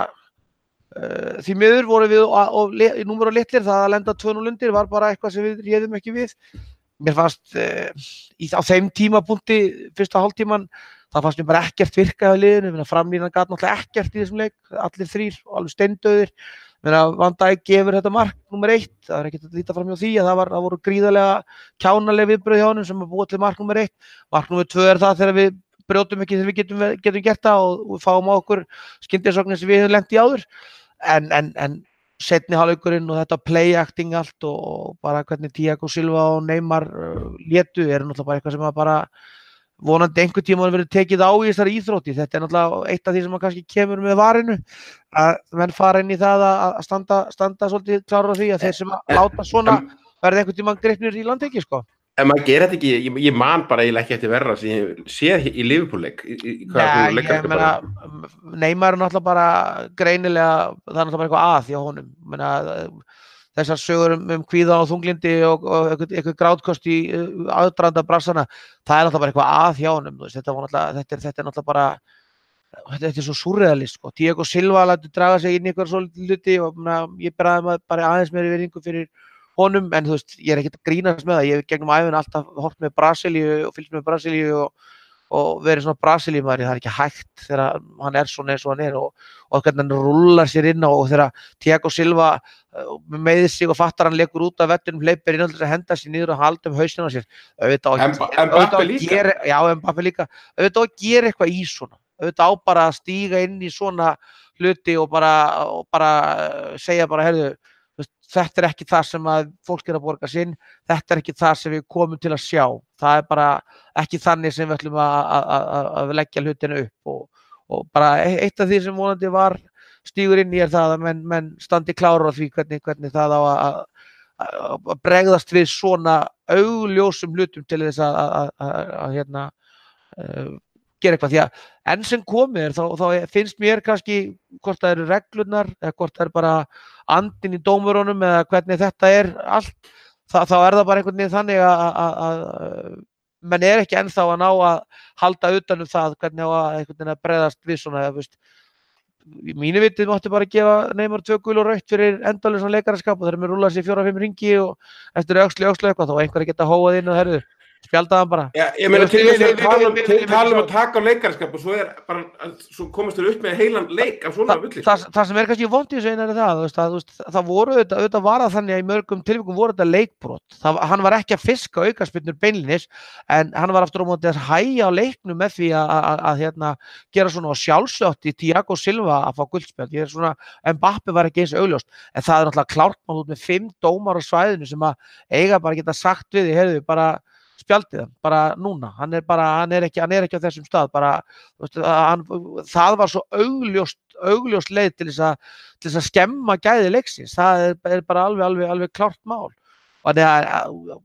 uh, því miður voru við og, og í númer og litlir, það að lenda tvö núll undir var bara eitthvað sem við réðum ekki við. Mér fannst uh, í, á þeim tímapunkti, fyrsta hálftíman, það fannst mér bara ekkert virka á liðinu, framlínan gat náttúrulega ekkert í þessum leik, allir þrír og alveg steindauðir. Van Dijk gefur þetta mark númer eitt, það er ekkert að líta fram hjá því að það, var, það voru gríðarlega kjánaleg viðbrögð hjá honum sem að búa til mark númer eitt. Mark númer tvö er það þegar við brjótum ekki þegar við getum, getum gert það og, og fáum á okkur skyndisóknir sem við höfum lent í áður. En, en, en seinni hálfleikurinn og þetta play acting allt og bara hvernig Thiago Silva og Neymar létu er náttúrulega bara eitthvað sem að bara vonandi einhver tíma verið tekið á í þessari íþrótti. Þetta er náttúrulega eitt af því sem að kannski kemur með varinu að menn fara inn í það að standa, standa svolítið klára á því að þeir sem að láta svona verði einhvern tíma gripnir í landhelgi sko. En maður gerir þetta ekki, ég, ég man bara eiginlega ekki eftir verra sem ég sé í Liverpool-leik. Nei, ég meina, Neymar er náttúrulega bara greinilega, það er náttúrulega bara eitthvað að hjá honum. Meina, þessar sögur um, um kvíða og þunglindi og, og eitthvað, eitthvað grátkost í aðdraganda brassana, það er náttúrulega bara eitthvað að hjá honum. Þetta, þetta, er, þetta er náttúrulega bara, þetta er svo surrealist. Sko. Thiago Silva lætur draga sig inn í eitthvað svolítið hluti og meina, ég beraði bara aðeins meiri virðingu fyrir honum, en þú veist, ég er ekkert að grínast með það, ég hef gegnum æfina alltaf hort með Brasilíu og fylgst með Brasilíu og, og verið svona Brasilíumaður, það er ekki hægt þegar hann er svona eins og hann er og, og hvernig hann rullar sér inn á og þegar Thiago Silva meiðir sig og fattar hann lekur út af vettunum, hleypir inn og þess að henda sér niður og halda um hausinn á sér. Mbappé líka? Gera, já, Mbappé líka. Auðvitað á að gera eitthvað í svona, auðvitað á bara að stíga inn í svona hluti og bara, og bara segja bara, heyrðu, þetta er ekki það sem að fólk er að borga sinn, þetta er ekki það sem við komum til að sjá. Það er bara ekki þannig sem við ætlum að, að, að leggja hlutinu upp og, og bara eitt af því sem vonandi var stígur inn í er það að menn, menn standi klára á því hvernig, hvernig það á að, að bregðast við svona augljósum hlutum til þess að, að, að, að hérna, uh, gera eitthvað, því að enn sem komið er þá, þá finnst mér kannski hvort það eru reglurnar eða hvort það er bara andinn í dómurunum eða hvernig þetta er allt, þá, þá er það bara einhvern veginn þannig að, að, að menn er ekki ennþá að ná að halda utan um það hvernig á að einhvern veginn að bregðast við svona, eða, veist, í mínu vitið máttu bara gefa Neymar tvö gul og rautt fyrir endalausan leikaraskap og þeir eru með rúlað sér fjóra fimm hringi og eftir öxli öxli eitthvað þá einhverja geta hóað inn og herðu spjaldaðan bara. Já, ég meina til þess að tala um, tala um að taka á leikaraskap og svo er bara, svo komast þér upp með heilan leik af svona bulli. Það, það sem er kannski vont í þessu einar er það, þú veist, að, þú veist, það voru auðvitað, auðvitað var það þannig að í mörgum tilvikum voru þetta leikbrot. Það, hann var ekki að fiska aukaspyrnur beinlinis, en hann var aftur á móti að hægja á leiknum með því að, að, að hérna, gera svona og sjálfsagt í Thiago Silva að fá guldspjald. Ég er svona, Mbappé var ekki eins augljóst, en það er náttúrulega klárt mál út með fimm dómar á svæðinu sem að eiga bara geta sagt við því, heyrðu, bara spjaldið hann, bara núna, hann er bara, hann er ekki, hann er ekki á þessum stað, bara, veist, hann, það var svo augljóst, augljóst leið til þess að, til þess að skemma gæði leiksins, það er, er bara alveg, alveg, alveg klárt mál, og það er,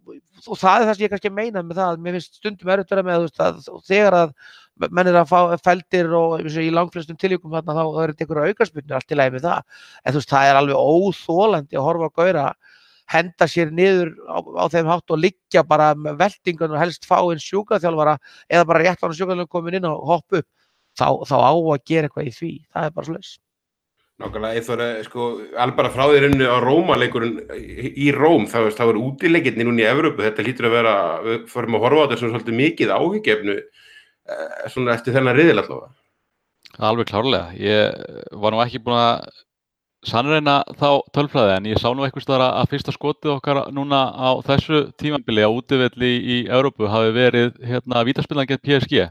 og það er það sem ég kannski meina með það, mér finnst stundum erfitt vera með, þú veist, að þegar að menn er að fá feldir og í langflestum tilvikum þarna, þá, þá er þetta einhverja aukaspyrnur, allt í lagi með það, en þú veist, það er alveg óþolandi að horfa á gaura henda sér niður á, á þeim hátt og liggja bara með veltingun og helst fá inn sjúkraþjálfara eða bara rétt á hann sjúkraþjálfara komin inn og hoppa upp, þá, þá á að gera eitthvað í því, það er bara svoleiðis. Nákvæmlega, ég þarf að, sko, alveg bara frá því rauninni á Róma-leikurinn í Róm, þá veist, það var útileikirnir núna í Evrópu, þetta hlýtur að vera, við fórum að horfa á þetta svona svolítið mikið áhyggjefnu, svona eftir þennan riðil allavega. Alveg klárlega, ég var nú ekki búin að sannreina þá tölfræði, en ég sá nú einhvers staðar að fyrsta skotið okkar núna á þessu tímabili á útivelli í Evrópu hafi verið hérna vítaspyrnan gegn P S G.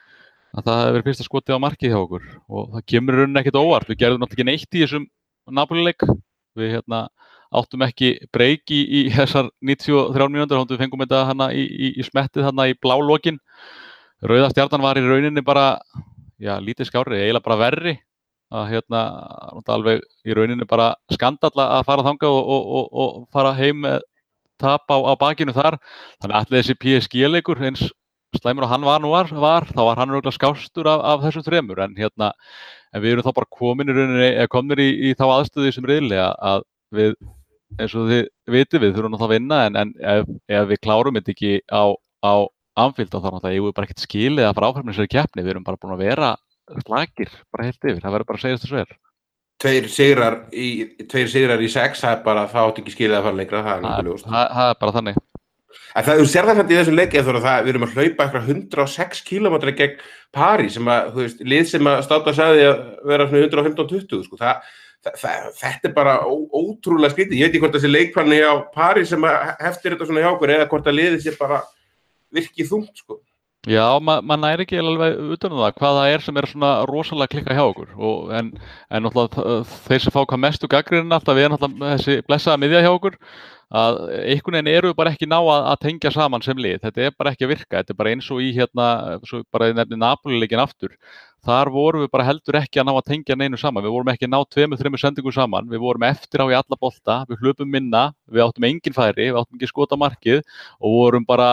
Að það hafi verið fyrsta skotið á markið hjá okkur og það kemur í rauninni ekkert óvart. Við gerðum náttúrulega ekki neitt í þessum Napoli-leik. Við hérna áttum ekki breyk í, í þessar níutíu og þrjár mínútur, við fengum þetta hana í, í, í smettið hana í blálokinn. Rauða stjarnan var í rauninni bara, já, lítið skárri, eiginlega bara verri. Að hérna, alveg í rauninni bara skandall að fara þangað og, og, og, og fara heim með tap á, á bakinu þar. Þannig að allir þessi P S G-leikur, eins slæmur og hann var nú var, var þá var hann örugglega skástur af, af þessum þremur en hérna en við erum þá bara komin í rauninni eða komnir í, í þá aðstöðu sem riðli að við eins og þið vitið við þurfum náttúrulega að vinna en, en ef, ef við klárum þetta ekki á, á Anfield þá náttúrulega eigum við bara ekkert skilið að fara áfram í þessari keppni, við erum bara búin að vera slakir bara heilt yfir, það verður bara að segja þessu vel. Tveir sigrar í, tveir sigrar í sex, það er bara, það átti ekki skilið að fara lengra, það er náttúrulega ljóst. Það, það er bara þannig. En það, þú sér það samt í þessum leik eða það, við erum að hlaupa eitthvað hundrað og sex kílómetra gegn París sem að, þú veist, lið sem að Státa sagði að vera svona hundrað og fimmtán til tuttugu, sko, það, það, það, þetta er bara ó, ótrúlega skrítið. Ég veit ekki hvort þessi leikplanni hjá París sem að heftir þetta svona hjá okkur eða hvort að liðið sé bara virkið þungt, sko. Já, ma maður næri ekki alveg utan um það hvað það er sem er svona rosalega klikka hjá okkur og en, en náttúrulega þeir sem fá hvað mestu gagnrýnin alltaf við náttúrulega þessi blessaða miðja hjá okkur að einhvern veginn eru bara ekki ná að, að tengja saman sem lið, þetta er bara ekki að virka, þetta er bara eins og í hérna, svo bara nefni Napoli-leikinn aftur, þar vorum við bara heldur ekki að ná að tengja neinu saman, við vorum ekki að ná tveimur, þreimur sendingum saman, við vorum eftir á í alla bolta, við hlupum minna, við áttum engin færi, við áttum ekki skota markið og vorum bara,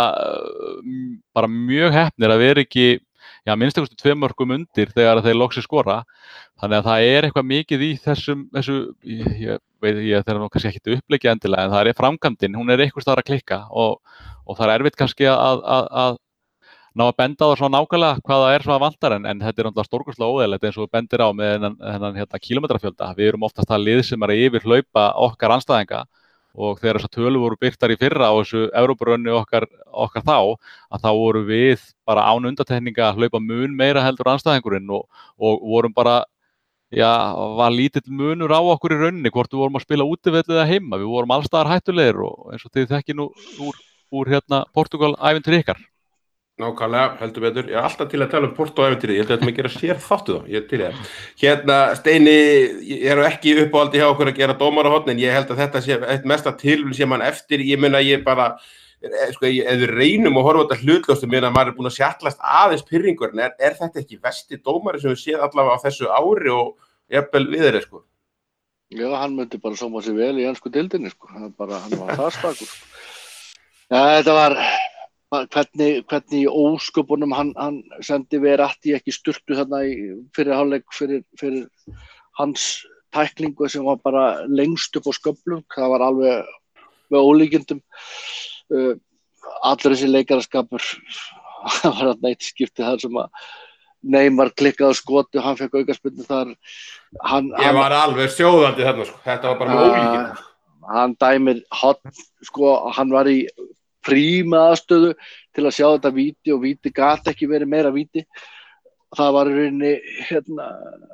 bara mjög heppnir að vera ekki, já minnstakosti tveim mörkum undir þegar þeir loksins skora, þannig að það er eitthvað mikið í þessum, þessu, ég, ég veit ég þeir nú kannski ekki uppleggja endilega en það er framkvæmdin, hún er einhvers staðar að klikka og, og það er erfitt kannski að, að, að ná að benda á það svona nákvæmlega hvað það er svona vantar en, en þetta er náttúrulega stórkostlega óeðlilegt eins og við bendir á með þennan, þennan hérna, kílómetrafjölda, við erum oftast það lið sem er að yfir hlaupa okkar andstæðinga og þegar þessar tölur voru birtar í fyrra á þessu Evrópurönni okkar, okkar þá að þá voru við bara án undantekninga að hlaupa mun meira heldur andstæðingurinn og, og vorum bara já, var lítill munur á okkur í rauninni hvort við vorum að spila útivelli eða heima, við vorum allstaðar hættulegir og eins og þið þekki nú úr, úr hérna Portugal ævintýri ykkar. Nákvæmlega, heldur betur. Ég er alltaf til að tala um Porto ævintýri, ég held að þetta með gera sér þáttu þá, ég er til í það. Hérna, Steini, ég er ekki uppáhaldi hjá okkur að gera dómarahorn en ég held að þetta sé eitt mesta tilvíð sem hann eftir, ég meina ég bara sko, ef við reynum að horfa þetta hlutlaust, ég meina að maður er búin að sjallast aðeins pirringur, en er, er þetta ekki versti dómari sem við séð allavega á þessu ári og jafnvel við þeirri, sko? Já, hann myndi bara sóma sig vel í ensku deildinni, sko, hann, bara, hann var það stakur, sko. Ja, þetta var, hvernig, hvernig í ósköpunum hann, hann sendi Verratti ekki sturtu þarna í fyrir hálfleik fyrir, fyrir hans tæklingu sem var bara lengst upp á sköflum, það var alveg með ólíkindum. Uh, allir þessi leikaraskapur það var þarna eitt skipti þar sem að Neymar klikkaði skoti og hann fekk aukaspyrnu þar hann, ég var hann, alveg sjóðandi þarna sko. Þetta var bara með uh, ólíkindum hann dæmir hot sko, hann var í príma aðstöðu til að sjá þetta víti og víti gat ekki verið meira víti það var í rauninni hérna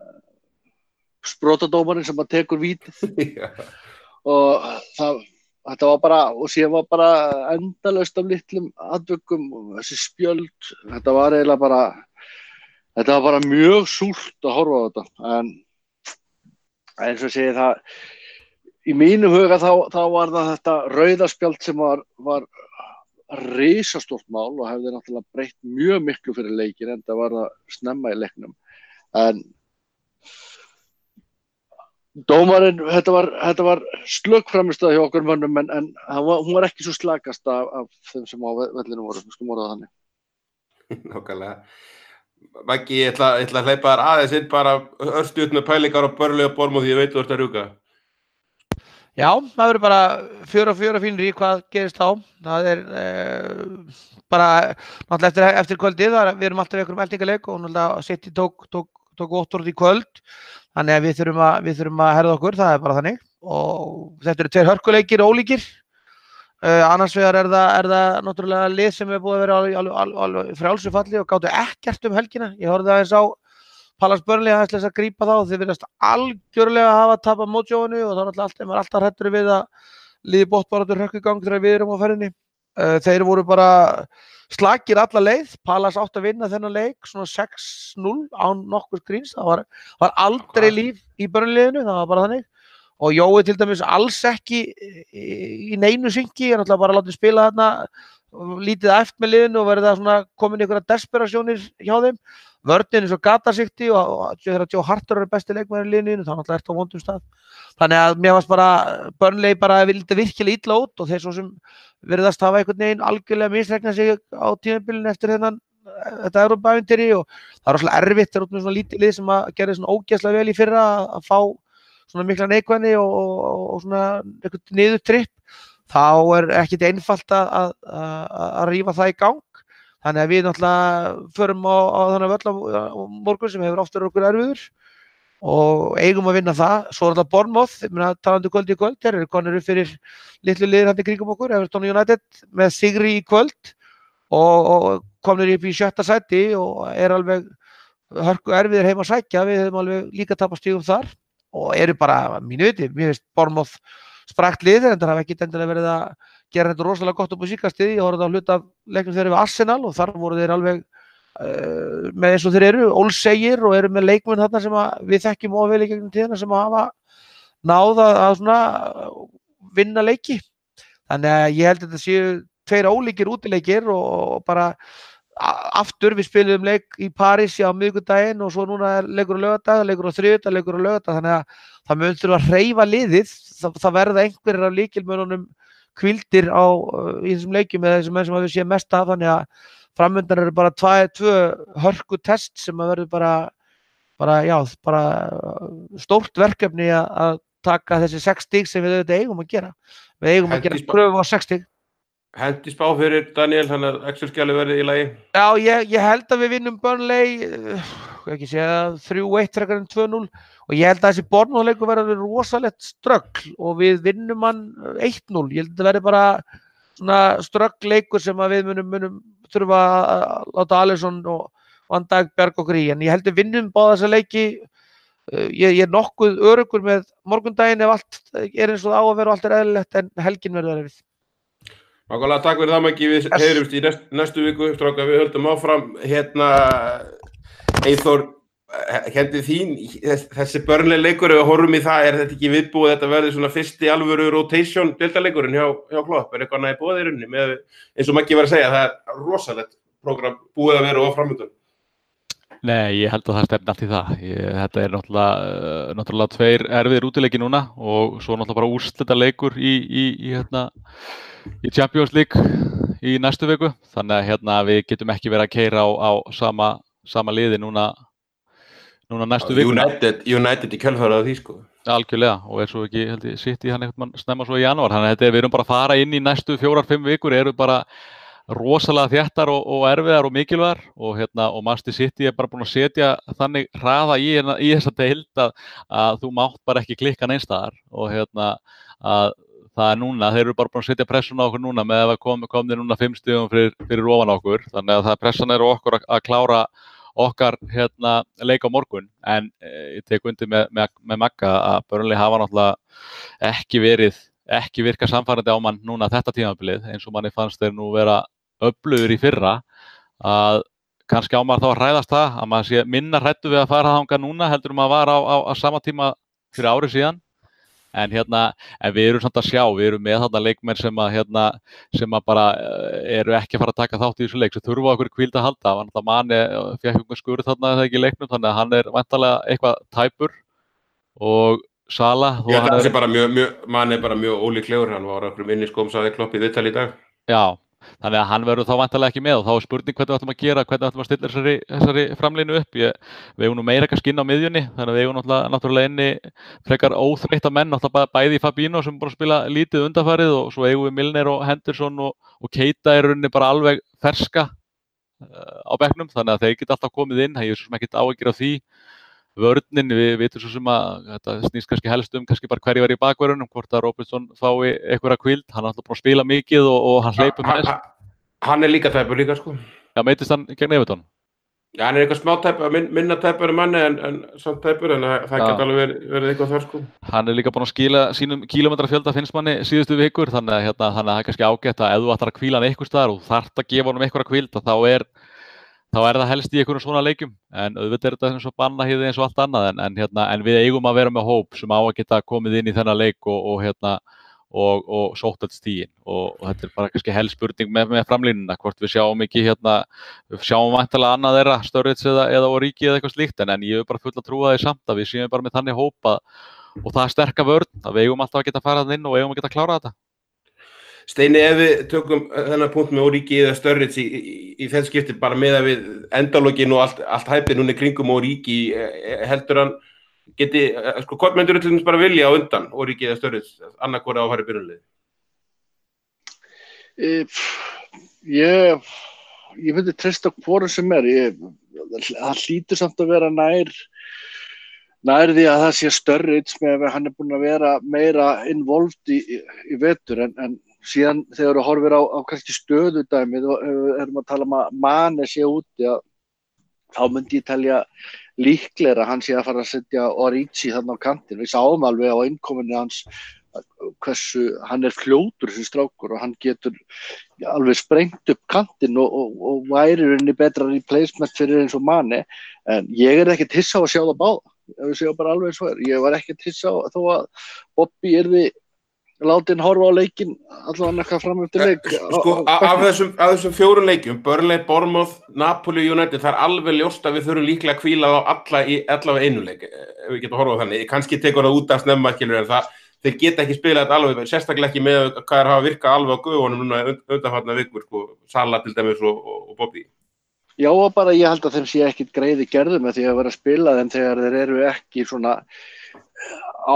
sprotadómarinn sem að tekur vítið og það Þetta var bara, og síðan var bara endalaust af litlum atvökkum og þessi spjöld, þetta var eiginlega bara, þetta var bara mjög súrt að horfa á þetta, en eins og segi það, í mínum huga þá, þá var það þetta rauðaspjald sem var, var risastórt mál og hefði náttúrulega breytt mjög miklu fyrir leikinn, en það var það snemma í leiknum, en Dómarinn, þetta var, þetta var slökk framistæða hjá okkur mönnum en, en var, hún var ekki svo slakast af, af þeim sem á vellinu voru, við skulum orða það þannig. Nákvæmlega. Maggi, ég ætla, ég ætla að hleypa þér aðeins inn bara örstuð með pælingar og Burnley og Bournemouth, ég veit þú ert að rjúka. Já, það verður bara fjögur og fjögur fínir í hvað gerist þá. Það er eh, bara náttúrulega eftir, eftir kvöldið, það er, við erum alltaf einhverjum eldingaleik og náttúrulega City tók, tók, tók óttorð í kvöld. Þannig að við þurfum að, við þurfum að herða okkur, það er bara þannig. Og þetta eru tveir hörkuleikir ólíkir. Uh, annars vegar er það, er það náttúrulega lið sem er búið að vera alveg, alveg, alveg frjálsu falli og gátu ekkert um helgina. Ég horfði aðeins á Palace Burnley aðeins þess að grípa þá. Þeir virðast algjörlega að hafa tapað mótjóinu og þá er alltaf, maður alltaf hræddur við að liði botnbaráttur hrökk í gang þegar við erum á ferðinni. Uh, þeir voru bara slakir alla leið, Palace átt að vinna þennan leik, svona sex núll án nokkur gríns, það var, var aldrei líf í Burnley-liðinu, það var bara þannig. Og Jói til dæmis alls ekki í neinu syngi, ég er náttúrulega bara látið spila þarna lítið æft með liðinu og verða svona komin einhverja desperasjónir hjá þeim. Vörnin eins og Gatasikti og, og þegar Joe Harter er besti leikmaður í liðinu, þá náttúrulega ert á vondum stað. Þannig að mér varst bara, Burnley bara vildi virkilega illa út og þeir svo sem virðast hafa einhvern veginn algjörlega misreiknað sig á tímabilinu eftir þennan þetta Evrópuævintýri og það er rosalega erfitt þegar út með svona lítið lið sem að gera svona ógeðslega vel í fyrra að, að fá svona mikla neikvæðni og, og, og svona einhvern niður tripp, þá er ekkert einfalt að, að, að, að rífa það í gang. Þannig að við náttúrulega förum á, á þannig völl á morgun sem hefur oft verið okkur erfiður og eigum að vinna það. Svo er þetta Bournemouth, ég meina talandi kvöld í kvöld, þeir eru konur upp fyrir litlu liðir hann í kringum okkur, Everton United með sigri í kvöld og, og komnir upp í sjötta sæti og er alveg hörku erfiðir heim að sækja, við höfum alveg líka tapað stigum þar og eru bara, mínu viti, mér finnst Bournemouth sprakt liðir en það hafa ekki endilega verið að gera þetta rosalega gott upp á síkastið. Ég horfði á hluta af leiknum þeirra við Arsenal og þar voru þeir alveg uh, með eins og þeir eru, ólsegir og eru með leikmenn þarna sem að við þekkjum of vel í gegnum tíðina sem að hafa náð að, að svona vinna leiki. Þannig að ég held að þetta séu tveir ólíkir útileikir og bara aftur við spilum leik í París á miðvikudaginn og svo núna er leikur á laugardag, leikur á þriðjudag, leikur á laugardag, þannig að það mun þurfa að hreyfa liðið, það, það verða einhverjir af lykilmönnunum hvíldir á í þessum leikjum eða þessum menn sem við séum mest af, þannig að framundan eru bara tvæ, tvö hörku test sem að verður bara, bara, já, bara stórt verkefni að, að taka þessi sex stig sem við auðvitað eigum að gera. Við eigum að gera kröfu á sex stig. Hendi spá fyrir Daniel, þannig að Excel-skjali verði í lagi? Já, ég, ég held að við vinnum Burnley, ekki segja þrjú eitt frekar en tvö núll og ég held að þessi Bournemouth-leikur verður rosalegt ströggl og við vinnum hann eitt núll. Ég held að þetta verði bara svona ströggleikur sem að við munum, munum þurfa að láta Alisson og Van Dijk bjarga okkur í, en ég held að við vinnum báða þessa leiki. Ég, ég er nokkuð öruggur með morgundaginn ef allt er eins og það á að vera og allt er eðlilegt, en helgin verður erfið. Nákvæmlega, takk fyrir það Maggi, við heyrumst í næst, næstu viku, strákar, við höldum áfram, hérna, Eyþór, hendi þín, þessi Burnley leikur, ef við horfum í það, er þetta ekki viðbúið, þetta verður svona fyrsti alvöru rotation deildarleikurinn hjá, hjá Klopp, er eitthvað næði búið í rauninni, með, eins og Maggi var að segja, það er rosalegt prógram búið að vera og framöndan. Nei, ég held að það stefni allt í það. Ég, þetta er náttúrulega, náttúrulega tveir erfiðir útileiki núna og svo náttúrulega bara úrslitaleikur í, í, í, hérna, í Champions League í næstu viku. Þannig að hérna, við getum ekki verið að keyra á, á sama, sama liði núna, núna næstu viku. United, United í kjölfarið af því sko. Algjörlega, og er svo ekki, held ég, sitt í hann eitthvað snemma svo í janúar. Þannig að þetta er, við erum bara að fara inn í næstu fjórar, fimm vikur, eru bara rosalega þéttar og, og erfiðar og mikilvægar og, hérna, og Manchester City er bara búin að setja þannig hraða í, í þessa deild að, að þú mátt bara ekki klikka neins staðar og hérna, að það er núna, þeir eru bara búin að setja pressuna á okkur núna með að kom, komið núna fimm stigum fyrir, fyrir ofan okkur, þannig að það pressan er okkur að, að klára okkar hérna, leik á morgun, en e, ég tek undir með, með, með Magga að Burnley hafa náttúrulega ekki verið ekki virka samfærandi á mann núna þetta tímabilið eins og manni fannst þeir nú vera öflugur í fyrra að kannski á maður þá að hræðast það að maður sé minna hræddur við að fara þangað núna heldur maður var á, á, á sama tíma fyrir ári síðan en hérna en við erum samt að sjá, við erum með þarna leikmenn sem að hérna sem að bara eru ekki að fara að taka þátt í þessu leik sem þurfa okkur hvíld að halda þannig að Mane fékk einhver skurð þarna eða ekki í leiknum þannig að hann er væntanlega eitthvað tæpur og Sala Já, það er bara mjög, mjög, Mane er bara mjög ólíklegur, hann var okkur minni skóm saði Klopp í viðtal í dag. Já, þannig að hann verður þá væntanlega ekki með og þá er spurning hvernig við ætlum að gera, hvernig við ætlum að stilla þessari, þessari framlínu upp. Ég, við eigum nú meira ekki að skinna á miðjunni, þannig að við eigum náttúrulega, náttúrulega inni frekar óþreytta menn, náttúrulega bæði í Fabinho sem búin að spila lítið undanfarið og svo eigum við Milner og Henderson og, og Keita er rauninni bara alveg ferska uh, á bekknum, þannig að þeir geta alltaf komið inn, það er svo sem ekkert áhyggjur af því. Vörnin, við vitum svo sem að þetta snýst kannski helst um kannski bara hverju var í bakvörunum, hvort að Robertson fái einhverja hvíld, hann er alltaf búin að spila mikið og, og hann hleypur með þess. Hann er líka tæpur líka sko. Já, meiddist hann gegn Everton? Já, hann er eitthvað smá tæpur, min, minna tæpur en manni en, en samt tæpur, en það ja. Geta alveg verið, verið eitthvað þar sko. Hann er líka búin að skila sínum kílómetrafjölda finnst manni síðustu vikur, þannig að hérna, þannig að það er kannski ágætt að ef þú ætlar að hvíla hann einhvers staðar og þarft að gefa honum einhverja hvíld, þá er þá er það helst í einhverjum svona leikjum en auðvitað er þetta eins og bannahýði eins og allt annað en, en, hérna, en við eigum að vera með hóp sem á að geta komið inn í þennan leik og, og, hérna, og, og sótt öll stigin og, og þetta er bara kannski helst spurning með, með framlínuna, hvort við sjáum ekki hérna, við sjáum væntanlega annað þeirra, Sturridge eða, eða Origi eða eitthvað slíkt, en, en ég hef bara full að trúa því samt að við séum bara með þannig hópa og það er sterka vörn, að við eigum alltaf að geta farað inn og eigum að geta klárað þetta. Steini, ef við tökum þennan punkt með Origi eða Sturridge í, í, í þess skipti bara með að við endalógin og allt, allt hæpið núna kringum Origi, heldur hann geti, sko, hvort myndur þú til dæmis bara vilja á undan Origi eða Sturridge, annað hvora á að fara í byrjunarliði? Ég, ég myndi treysta hvorum sem er, ég, það hlýtur samt að vera nær, nær því að það sé Sturridge með að hann er búinn að vera meira involved í, í, í vetur, en, en síðan þegar þú horfir á, á kannski stöðudæmið og erum að tala um að Mane sé úti, að þá myndi ég telja líklega að hann sé að fara að setja Origi þarna á kantinn. Við sáum alveg á innkominni hans hversu hann er fljótur þessi strákur og hann getur alveg sprengt upp kantinn og, og, og væri rauninni betra replacement fyrir eins og Mane, en ég er ekkert hissa á að sjá það báða. Ég sé bara alveg eins og er. Ég var ekkert hissa á þó að Bobby yrði látin horfa á leikinn allavega eitthvað fram eftir leik. Sko, af þessum, af þessum fjórun leikjum, Burnley, Bournemouth, Napoli, United, það er alveg ljóst að við þurfum líklega að hvíla á alla í allavega einu leik, ef við getum að horfa á þannig. Kannski tekur það út af snemma, skilur, en það, þeir geta ekki spilað þetta alveg, sérstaklega ekki með hvað er hafa virkað alveg á gufunum núna undanfarna vikur, sko, Salah til dæmis og, og, og Bobby. Já, og bara ég held að þeim sé ekkit greiði gerðu með því að vera að spila þeim þegar þeir eru ekki svona á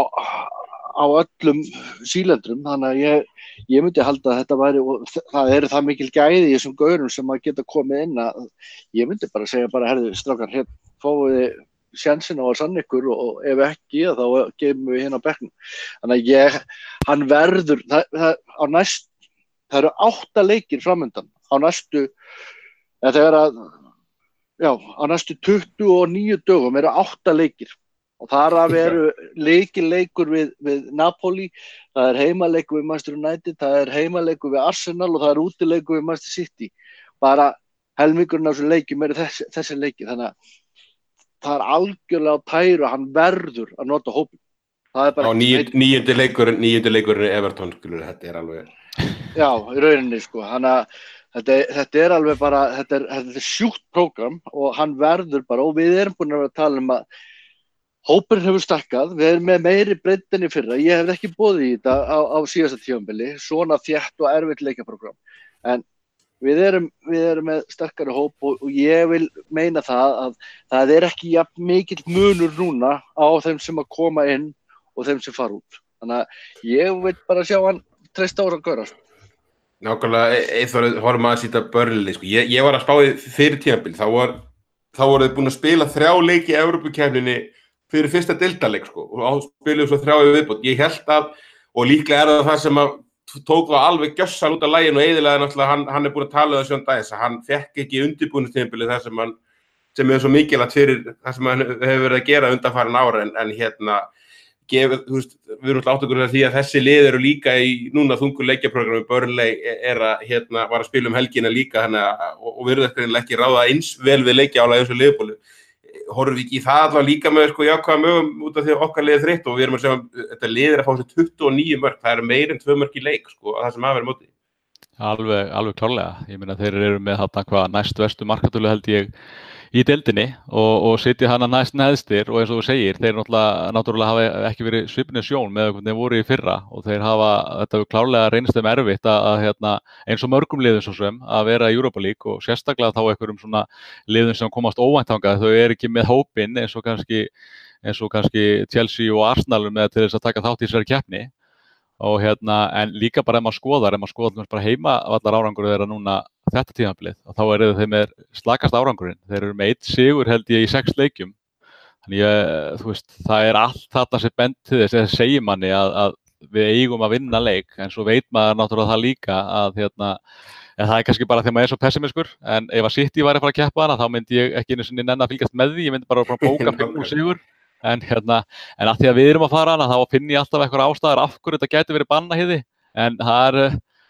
á öllum sílendrum, þannig að ég, ég myndi halda að þetta væri, og það eru það mikil gæði í þessum gaurum sem að geta komið inn að ég myndi bara segja bara, herðu, strákar, hér fáið þið sjansinn á að sanna ykkur og ef ekki, þá gefum við hérna á bekknum. Þannig að ég, hann verður, það, það, á næst, það eru átta leikir framöndan á næstu, eða þegar að, já, á næstu tuttugu og níu dögum eru átta leikir. Og þar af eru leikir-leikur við, við Napoli, það er heimaleikur við Manchester United, það er heimaleikur við Arsenal og það er útileikur við Manchester City. Bara helmingurinn af þessum leikjum eru þessi, þessi leikir, þannig að það er algjörlega á tæru að hann verður að nota hópin. Það er bara níu, níundi leikurinn, níundi leikurinn er Everton, skilur, þetta er alveg. Já, í rauninni, sko, hann að þetta, þetta er alveg bara, þetta er, þetta er sjúkt prógram og hann verður bara, og við erum búin að vera að tala um að hópurinn hefur stakkað, við erum með meiri breidd en í fyrra, ég hef ekki boðið í þetta á, á síðasta tímabili, svona þétt og erfitt leikjaprogram, en við erum, við erum með sterkari hóp og, og ég vil meina það að það er ekki jafn mikill munur núna á þeim sem að koma inn og þeim sem fara út, þannig að ég vil bara sjá hann treysta á að gaurast. Nákvæmlega, Eithor, horfum að sýta Burnley, sko, ég, ég var að spáði fyrir tímabil, þá var, þá voru þið búin að spila þrjá leiki í Evrópukeppninni fyrir fyrsta deildarleik, sko, og spiluðu svo þrjá í viðbót. Ég held að, og líklega er það það sem að tók það alveg gjössan út af laginu og eyðilega náttúrulega, hann, hann er búin að tala um það sjón dagins, að hann fekk ekki undirbúningstímabilið þar sem hann, sem er svo mikilvægt fyrir það sem hann hefur verið að gera undanfarin ára, en, en hérna, gef, þú veist, við erum alltaf átt okkur því að þessi lið eru líka í núna þungur leikjaprogrammi, Burnley er að, hérna, var að spila um helgina líka, þannig að, og, og við erum ekki ráða eins vel við leikjaálag eins og Liverpool. Horfum við ekki í það allavega líka með sko jákvæða mögum út af því að okkar liðið þreytt og við erum að segja að þetta liðið er að fá sér tuttugu og níu mörk, það eru meir en tvö mörk í leik sko, það sem að vera móti. Alveg, alveg klárlega, ég meina þeir eru með þarna hvað næst verstu markatölu held ég í deildinni og, og sitja hana næst neðstir og eins og þú segir, þeir náttúrulega, náttúrulega hafa ekki verið svipnir sjón með hvernig þeir voru í fyrra og þeir hafa, þetta hefur klárlega reynst þeim erfitt að, að hérna, eins og mörgum liðum svo sem að vera í Europa League og sérstaklega þá einhverjum svona liðum sem komast óvænt þangað, þau eru ekki með hópinn eins og kannski, eins og kannski Chelsea og Arsenal með til þess að taka þátt í þessari keppni og hérna, en líka bara ef maður skoðar, ef maður skoðar bara heima allar árangur þeirra núna þetta tímabilið og þá eru þeir með slakast árangurinn, þeir eru með eitt sigur held ég í sex leikjum, þannig ég, þú veist, það er allt þarna sem bent til þess, þess segir manni að, að við eigum að vinna leik, en svo veit maður náttúrulega það líka að hérna, en það er kannski bara þegar maður er svo pessimiskur, en ef að City væri að fara að keppa hana, þá myndi ég ekki einu sinni nenni að fylgjast með því, ég myndi bara að bóka fimm sigur. En, hérna, en að því að við erum að fara hana þá finn ég alltaf eitthvað ástæður af hverju þetta gæti verið bannahýði en það er,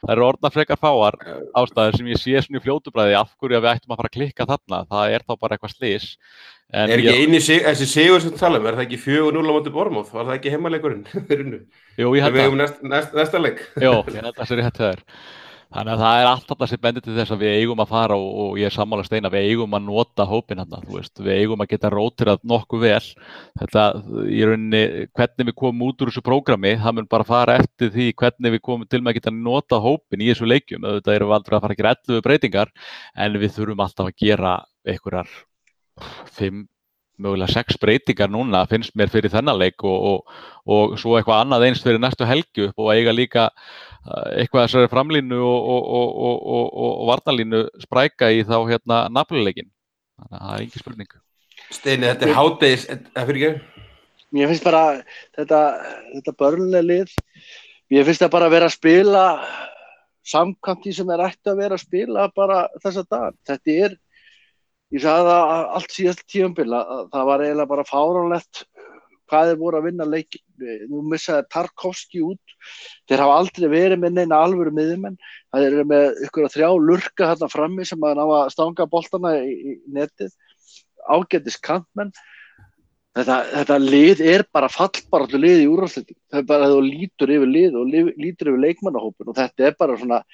það eru orðnar frekar fáar ástæður sem ég sé svona í fljótubræði af hverju að við ættum að fara að klikka þarna, það er þá bara eitthvað slys. En er ekki ég, eini sig, þessi sigur sem tala um, er það ekki fjögur núll á móti Bournemouth, var það ekki heimaleikurinn? Jú, ég held við að. eigum næst, næst, næsta leik. Jú, ég held að það sé rétt hjá þér. Þannig að það er allt þarna sem bendir til þess að við eigum að fara og, og ég er sammála Steina, við eigum að nota hópinn þarna, þú veist, við eigum að geta rótirað nokkuð vel. Þetta í rauninni, hvernig við komum út úr þessu prógrami, það mun bara fara eftir því hvernig við komum til með að geta nota hópinn í þessu leikjum. Auðvitað erum við aldrei að fara að gera ellefu breytingar, en við þurfum alltaf að gera einhverjar fimm, mögulega sex breytingar núna, finnst mér fyrir þennan leik og, og, og svo eitthvað annað eins fyrir næstu helgi upp og eiga líka eitthvað þessari framlínu og, og, og, og, og, og varnarlínu spræka í þá hérna Napoli-leikinn. Þannig að það er engin spurning. Steini, þetta er hádegis, það fyrir ekki? Mér finnst bara þetta, þetta Burnley-lið, mér finnst það bara að vera að spila samkvæmt því sem er ætti að vera að spila bara þessa dag. Þetta er, ég sagði það allt síðast tímabil að það var eiginlega bara fáránlegt hvað þeir voru að vinna leik. Nú missaði Tarkovski út. Þeir hafa aldrei verið með neina alvöru miðjumenn. Það eru með ykkur að þrjá lurka þarna frammi sem að ná að stanga boltana í, í netið. Ágætis kantmenn. Þetta, þetta lið er bara fallbaráttu lið í úrvalsdeildinni. Það er bara að þú lítur yfir lið og lið, lítur yfir leikmannahópinn og þetta er bara svona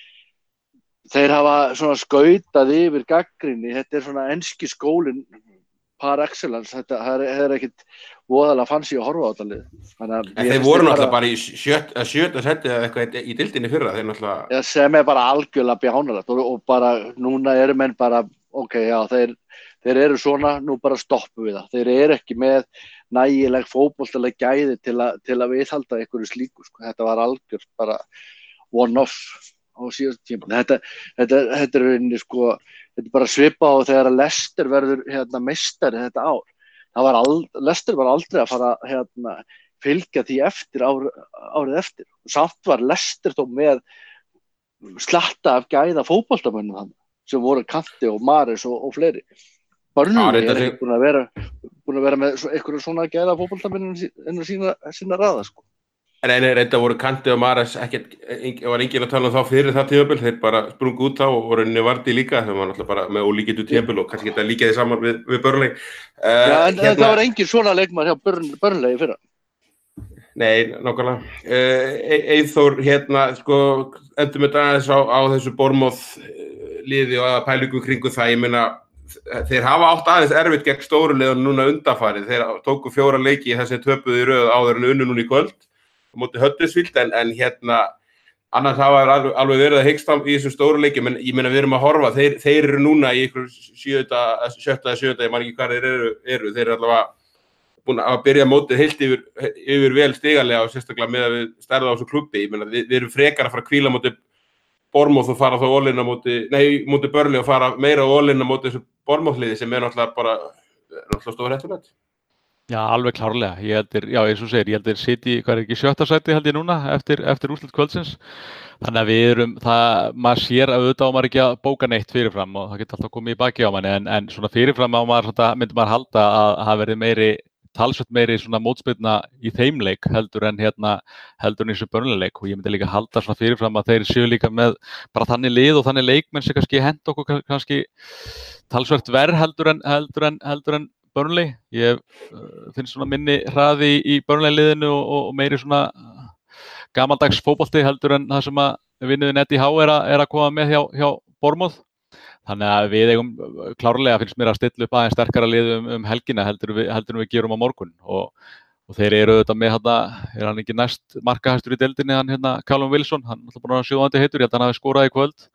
þeir hafa svona skautað yfir gagnrýni, þetta er svona enski skólinn par excellence, þetta það er, er ekkit voðalega fancy að horfa á þetta lið. En þeir voru náttúrulega bara í sjötta sjötta seti eða eitthvað í deildinni fyrra, þeir náttúrulega. Já, sem er bara algjörlega bjánalegt og, og bara núna eru menn bara, ok, já, þeir, þeir eru svona, nú bara stoppum við það. Þeir eru ekki með nægileg fótboltaleg gæði til, a, til að viðhalda einhverju slíku, sko. Þetta var algjör bara one-off á síðast tíma. Þetta, þetta, þetta er einni, sko, þetta er bara svipað á þegar að Leicester verður hérna, meistari þetta ár. Það var ald, Leicester var aldrei að fara hérna, fylgja því eftir ár, árið eftir. Samt var Leicester þó með slatta af gæða fótboltamönnum hann, sem voru Kanti og Mahrez og, og fleiri. Burnley er ekki búin að vera, búin að vera með einhverju svona gæða fótboltamönnum en sína, sína raða, sko. En einu reynda voru Kanti og Mahrez ekkert, var enginn að tala um þá fyrir það tímabil, þeir bara sprungu út þá og voru inni Vardy líka, þeir var náttúrulega bara með ólíkitu tímabil og kannski geta líka því saman við, við Burnley. Uh, Já, en hérna, það var enginn svona leikmaður hjá Burnley fyrra. Nei, nákvæmlega. Uh, Eyþór, hérna, sko, endur með aðeins á, á þessu Bournemouth liði og að pælingu kringu það, ég meina, þeir hafa átt aðeins erfitt gegn stóru liðunum núna undanfarið, þeir tóku fjóra leiki þessi töpuðu í röð áður en unnu núna í kvöld. Móti Huddersfield, en, en hérna annars hafa alveg, alveg verið að hyggst í þessum stóru leikjum, en ég meina við erum að horfa þeir, þeir eru núna í ykkur sjötta, sjötta, sjötta, ég man ekki hvað þeir eru, eru. Þeir eru allavega búin að byrja mótið heilt yfir, yfir vel stigalega og sérstaklega með að við stærða á þessu klubbi. Ég meina við, við erum frekar að fara að hvíla móti Bournemouth og fara þá all-in á móti, nei, móti Burnley og fara meira all-in á móti þessu Bournemouth-liði sem er náttúrulega bara náttúrulega stór hættulegt. Já, alveg klárlega. Ég heldur, já, eins og segir, ég heldur City, hvað er ekki, sjötta sæti held ég núna eftir, eftir úrslit kvöldsins. Þannig að við erum, það, maður sér að auðvitað á maður ekki að bóka neitt fyrirfram og það getur alltaf komið í baki á manni, en, en svona fyrirfram á maður, svona, myndi maður halda að það verði meiri, talsvert meiri svona mótspyrna í þeim leik heldur en hérna, heldur en í þessu Burnley-leik og ég myndi líka halda svona fyrirfram að þeir séu líka með bara þannig lið og þannig leikmenn sem kannski hent okkur kannski talsvert verð heldur en, heldur en, heldur en Burnley. Ég uh, finnst svona minni hraði í, í Burnley-liðinu og, og meiri svona gamaldags fótbolti heldur en það sem að vinnuðin Eddie Howe er, er að koma með hjá, hjá Bournemouth. Þannig að við eigum klárlega finnst mér að stilla upp aðeins sterkara lið um, um helgina heldur við, heldur við gerum á morgun og, og þeir eru auðvitað með hérna, er hann ekki næst markahæstur í deildinni, hann hérna Callum Wilson, hann er alltaf búin að sjóðandi heitur, ég held að hann hafi skorað í kvöld.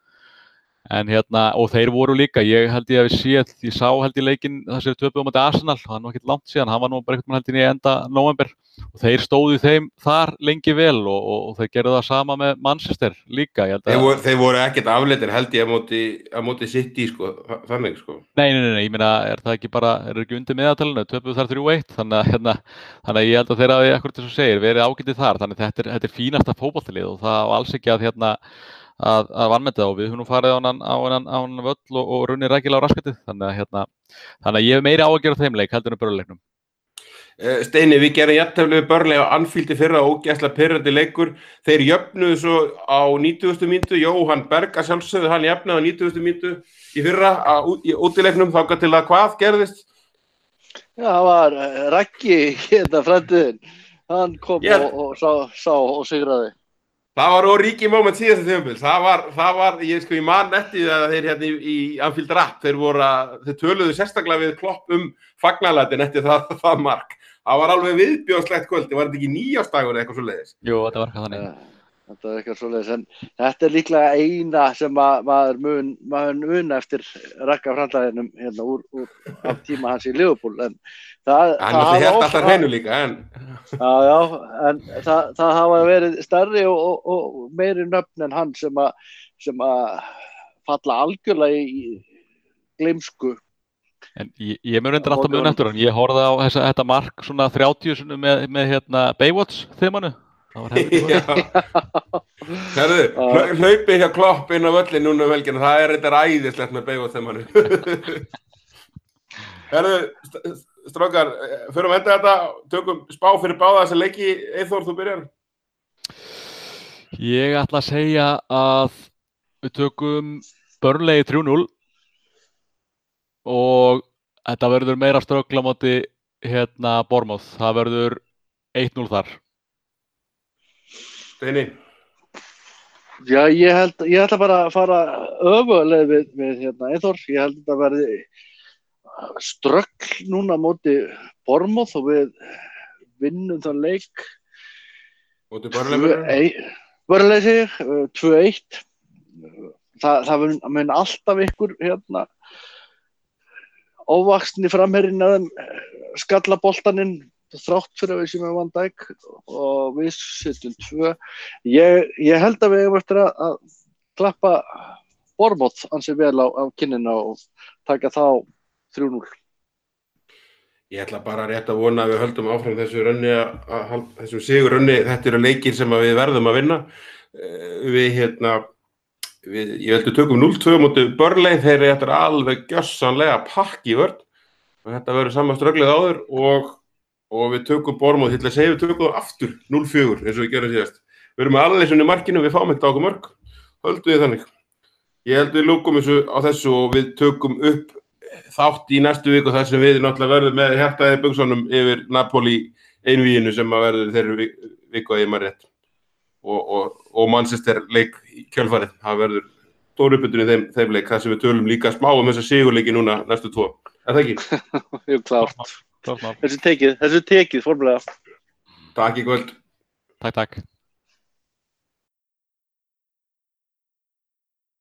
En hérna, og þeir voru líka, ég held ég að við séð, ég sá held ég leikinn þessi töpuðu á móti Arsenal, hann var ekkert langt síðan, hann var nú bara ekkert mann held ég í enda november og þeir stóðu þeim þar lengi vel og, og, og þeir gerðu það sama með Manchester líka. Ég held að, þeir, voru, þeir voru ekkert afleitir held ég að móti, að móti City sko, þannig sko. Nei, nei, nei, ég meina, er það ekki bara, er ekki undir meðaltalinu, töpuðu þar þrjú eitt, þannig að, hérna, þannig að ég held að þeir hafi akkurat þess að segir, verið ágætið þar, þannig að þetta er, þetta er fínasta fótboltalið og það á alls ekki að hérna að, að vanmeta og við höfum nú farið á hann á hann á hann völl og, og runnið rækilega á raskatið þannig að hérna þannig að ég hef meiri áhyggjur af þeim leik heldur en Burnley-leiknum. Steini, við gerum jafntefli við Burnley á Anfield í fyrra, ógeðslega pirrandi leikur. Þeir jöfnuðu svo á nítugasta mínútu, Jóhann Berg að sjálfsögðu, hann jöfnaði á nítugasta mínútu í fyrra á, í útileiknum, þangað til að hvað gerðist? Já, það var Raggi hérna frændin, hann kom yeah. og, og sá, sá og sigraði. Það var Origi moment síðasta tímabil, það var, það var, ég sko, ég man eftir að þeir hérna í, í Anfield Rap, þeir voru að, þeir töluðu sérstaklega við Klopp um fagnalætin eftir það, það mark. Það var alveg viðbjóðslegt kvöld, var þetta ekki nýjársdagur eða eitthvað svoleiðis? Jú, þetta var eitthvað þannig. Ja, þetta var eitthvað svoleiðis, en þetta er líklega eina sem að, maður mun, maður mun eftir Ragga framlæðinum hérna úr, úr af tíma hans í Liverpool, en það... Hann það hélt alltaf hreinu líka, en... Já, já, en það, það hafa verið stærri og, og, og meiri nöfn en hann sem að, sem að falla algjörlega í gleymsku. En ég, ég mun reyndar alltaf mun eftir hann. Ég horfði á þessa, þetta mark svona þrjátíu sinni með, með hérna Baywatch þemanu. Það var hefði. Herðu, hlaupið hjá Klopp inn á völlin núna um helgina, það er reyndar æðislegt með Baywatch þemanu. Herðu, strákar, förum að enda þetta, tökum spá fyrir báða þessa leiki. Eyþór, þú byrjar. Ég ætla að segja að við tökum Burnley þrjú núll. Og þetta verður meira ströggla á móti hérna Bournemouth. Það verður eitt núll þar. Steini? Já, ég held, ég ætla bara að fara öfuleið við, við hérna Eyþór. Ég held að þetta verði ströggl núna á móti Bournemouth og við vinnum þann leik. Móti Burnley? Burnley sig, tvö eitt. Það, það mun, mun alltaf ykkur hérna óvaxni framherinn að skalla boltaninn þrátt fyrir að við séum með Van Dijk og við setjum tvö. Ég, ég held að við hefum eftir að, að klappa Bournemouth ansi vel á, á kinnina og taka þá þrjú núll. Ég ætla bara rétt að vona að við höldum áfram þessu rönni, þessum sigur rönni. Þetta eru leikir sem við verðum að vinna. Við hérna Við, ég held að tökum núll tvö móti Burnley, þeir eru eftir alveg gjörsamlega pakki í vörn og þetta verður sama strögglið áður og, og við tökum Bournemouth, ég ætla að segja við tökum það aftur núll fjögur eins og við gerum síðast. Við erum með allir svona í markinu, við fáum ekkert á okkur mörg, höldum við þannig. Ég held við lúkum þessu á þessu og við tökum upp þátt í næstu viku þar sem við náttúrulega verðum með hjartaði buxunum yfir Napoli einvíginu sem að verður þeirri viku að ég maður rétt. Og, og, og Manchester leik í kjölfarið. Það verður stóruppbytun í þeim, þeim leik, þar sem við tölum líka smá um þessa sigurleiki núna næstu tvo. Er það ekki? Jú, klárt. Þessu tekið, þessu tekið, formulega. Takk í kvöld. Takk, takk.